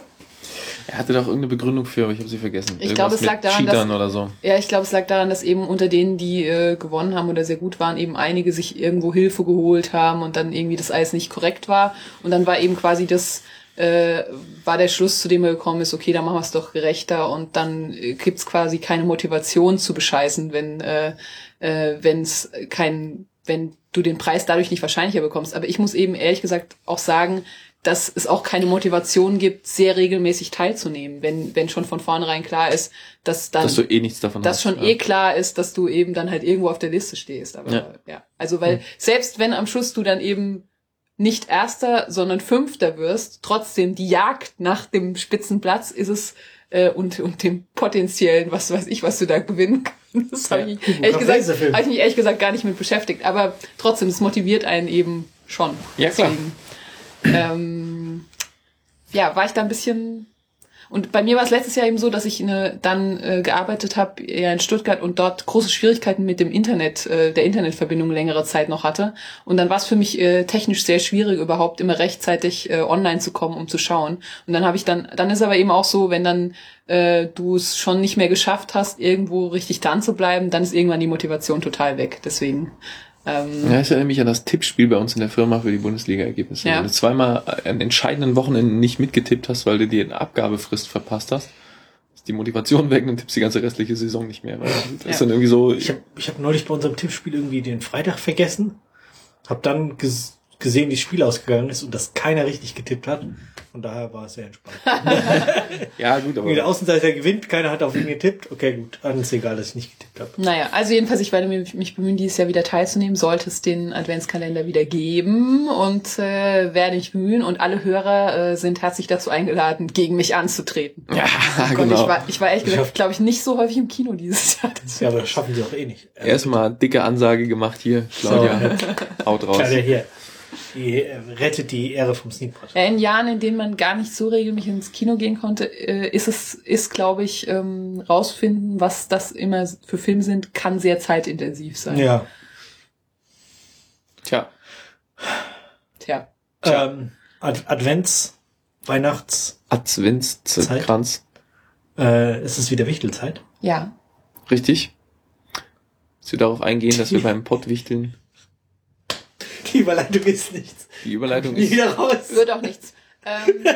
Er hatte doch irgendeine Begründung für, aber ich habe sie vergessen. Ich glaube, es lag daran, Cheatern dass- oder so. ja, ich glaube, es lag daran, dass eben unter denen, die äh, gewonnen haben oder sehr gut waren, eben einige sich irgendwo Hilfe geholt haben und dann irgendwie das alles nicht korrekt war. Und dann war eben quasi das, äh, war der Schluss, zu dem er gekommen ist, okay, dann machen wir es doch gerechter und dann äh, gibt's quasi keine Motivation zu bescheißen, wenn äh, äh, wenn's kein, wenn du den Preis dadurch nicht wahrscheinlicher bekommst. Aber ich muss eben ehrlich gesagt auch sagen, dass es auch keine Motivation gibt, sehr regelmäßig teilzunehmen, wenn wenn schon von vornherein klar ist, dass dann Dass du eh nichts davon dass hast. schon ja. eh klar ist, dass du eben dann halt irgendwo auf der Liste stehst. Aber ja, Ja. also weil selbst wenn am Schluss du dann eben nicht Erster, sondern Fünfter wirst, trotzdem die Jagd nach dem Spitzenplatz ist es äh, und und dem potenziellen, was weiß ich, was du da gewinnen kannst. Das habe ich, Hugo ehrlich gesagt, Caprese-Film. habe ich mich ehrlich gesagt gar nicht mit beschäftigt. Aber trotzdem, es motiviert einen eben schon. Ja, klar. Deswegen, ähm, ja, war ich da ein bisschen. Und bei mir war es letztes Jahr eben so, dass ich eine, dann äh, gearbeitet habe ja in Stuttgart und dort große Schwierigkeiten mit dem Internet, äh, der Internetverbindung längere Zeit noch hatte. Und dann war es für mich äh, technisch sehr schwierig, überhaupt immer rechtzeitig äh, online zu kommen, um zu schauen. Und dann habe ich dann, dann ist aber eben auch so, wenn dann äh, du es schon nicht mehr geschafft hast, irgendwo richtig dran zu bleiben, dann ist irgendwann die Motivation total weg. Deswegen. Ähm, Ja, ich erinnere mich an das Tippspiel bei uns in der Firma für die Bundesliga-Ergebnisse. Ja. Wenn du zweimal an entscheidenden Wochenenden nicht mitgetippt hast, weil du dir eine Abgabefrist verpasst hast, die Motivation weg und tippst die ganze restliche Saison nicht mehr. Weil das Ja. ist dann irgendwie so. Ich habe ich hab neulich bei unserem Tippspiel irgendwie den Freitag vergessen, hab dann ges- gesehen, wie das Spiel ausgegangen ist und dass keiner richtig getippt hat. Von daher war es sehr entspannt. Ja, gut, Wie der aber. Außenseiter gewinnt, keiner hat auf ihn getippt. Okay, gut, dann ist egal, dass ich nicht getippt habe. Naja, also jedenfalls, ich werde mich, mich bemühen, dieses Jahr wieder teilzunehmen, sollte es den Adventskalender wieder geben und äh, werde mich bemühen und alle Hörer äh, sind herzlich dazu eingeladen, gegen mich anzutreten. Ja, Gott, genau. ich, war, ich war ehrlich Ich gesagt, hab- glaube ich, nicht so häufig im Kino dieses Jahr. Ja, aber das schaffen sie auch eh nicht. Erstmal dicke Ansage gemacht hier, Claudia. Haut raus. Claudia hier. Die äh, rettet die Ehre vom Sneakpot. Ja, in Jahren, in denen man gar nicht so regelmäßig ins Kino gehen konnte, äh, ist es, ist, glaube ich, ähm, rausfinden, was das immer für Filme sind, kann sehr zeitintensiv sein. Ja. Tja. Tja. Tja. Ähm, Ad- Advents, Weihnachts, Adventskranz. äh, ist es wieder Wichtelzeit? Ja. Richtig? Dass wir darauf eingehen, dass wir beim Pottwichteln. Die Überleitung ist nichts. Die Überleitung Nie ist. wieder raus. Wird auch nichts. Ähm,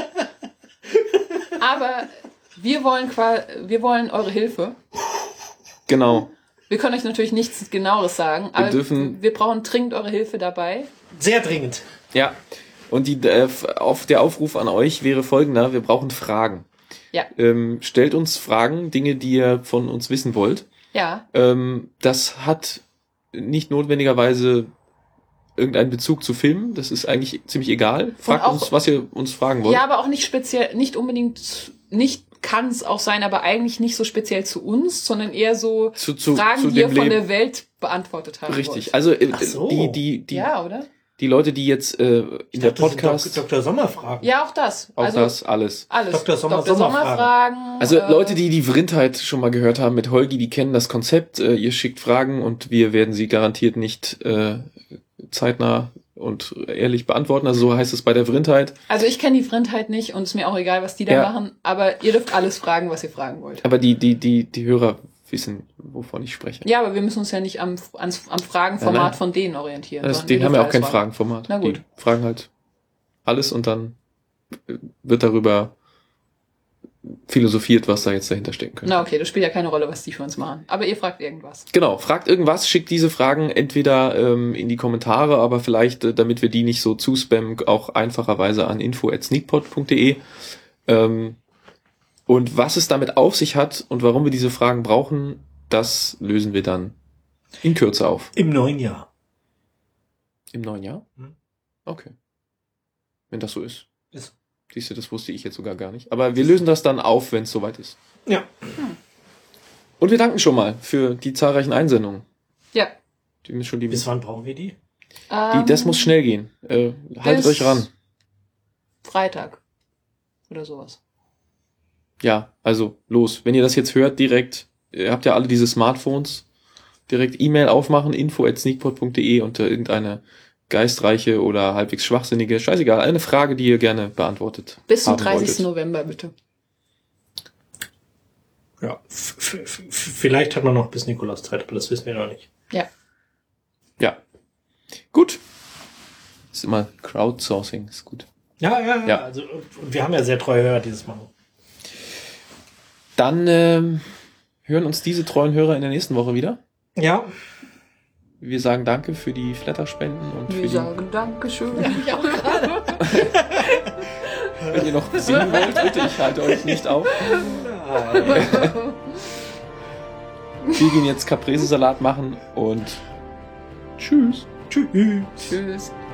aber wir wollen qua- wir wollen eure Hilfe. Genau. Wir können euch natürlich nichts Genaueres sagen, aber dürfen- wir brauchen dringend eure Hilfe dabei. Sehr dringend. Ja. Und die, äh, auf der Aufruf an euch wäre folgender: Wir brauchen Fragen. Ja. Ähm, stellt uns Fragen, Dinge, die ihr von uns wissen wollt. Ja. Ähm, das hat nicht notwendigerweise irgendeinen Bezug zu Filmen. Das ist eigentlich ziemlich egal. Fragt auch- uns, was ihr uns fragen wollt. Ja, aber auch nicht speziell, nicht unbedingt, nicht kann es auch sein, aber eigentlich nicht so speziell zu uns, sondern eher so Zu- zu- Fragen, zu die ihr dem von Leben. der Welt beantwortet haben Richtig. wollt. Also äh, Ach so. die, die, die, Ja, oder? die Leute, die jetzt äh, in Ich der dachte, das sind Podcast, Dok- Doktor Sommer Fragen. Ja, auch das. auch also das, alles. alles. Doktor Sommer- Doktor Sommerfragen. Sommerfragen. Also äh, Leute, die die Vrindheit schon mal gehört haben mit Holgi, die kennen das Konzept. Äh, ihr schickt Fragen und wir werden sie garantiert nicht äh, zeitnah und ehrlich beantworten. Also so heißt es bei der Vrindheit. Also ich kenne die Vrindheit nicht und es ist mir auch egal, was die da Ja. machen, aber ihr dürft alles fragen, was ihr fragen wollt. Aber die, die, die, die Hörer wissen, wovon ich spreche. Ja, aber wir müssen uns ja nicht am, ans, am Fragenformat Nein, nein. von denen orientieren. Das, sondern den ihr haben wir dürft auch kein alles fragen. Fragenformat. Na gut. Die fragen halt alles und dann äh, wird darüber philosophiert, was da jetzt dahinter stecken könnte. Na okay, das spielt ja keine Rolle, was die für uns machen. Aber ihr fragt irgendwas. Genau, fragt irgendwas, schickt diese Fragen entweder ähm, in die Kommentare, aber vielleicht, äh, damit wir die nicht so zuspammen, auch einfacherweise an info at sneakpot punkt de. Ähm, und was es damit auf sich hat und warum wir diese Fragen brauchen, das lösen wir dann in Kürze auf. Im neuen Jahr. Im neuen Jahr? Hm. Okay. Wenn das so ist. Ist. Siehst du, das wusste ich jetzt sogar gar nicht. Aber wir lösen das dann auf, wenn es soweit ist. Ja. Und wir danken schon mal für die zahlreichen Einsendungen. Ja. Die mir schon die, Bis wann brauchen wir die? die, Ähm, das muss schnell gehen. Äh, haltet bis euch ran. Freitag. Oder sowas. Ja, also los. Wenn ihr das jetzt hört, direkt, ihr habt ja alle diese Smartphones, direkt E-Mail aufmachen, info at sneakpot punkt de unter irgendeine geistreiche oder halbwegs schwachsinnige, scheißegal, eine Frage, die ihr gerne beantwortet Bis zum haben dreißigsten wolltet. November, bitte. Ja. F- f- f- vielleicht hat man noch bis Nikolaus Zeit, aber das wissen wir noch nicht. Ja. Ja. Gut. Ist immer Crowdsourcing, ist gut. Ja, ja, ja. Ja. Also, und wir haben ja sehr treue Hörer, die das machen. Dann ähm, hören uns diese treuen Hörer in der nächsten Woche wieder. Ja. Wir sagen Danke für die Flatterspenden und für Wir die, sagen Dankeschön. Ich auch gerade. wenn ihr noch singen wollt, bitte, ich halte euch nicht auf. Wir gehen jetzt Caprese-Salat machen und tschüss. Tschüss. Tschüss.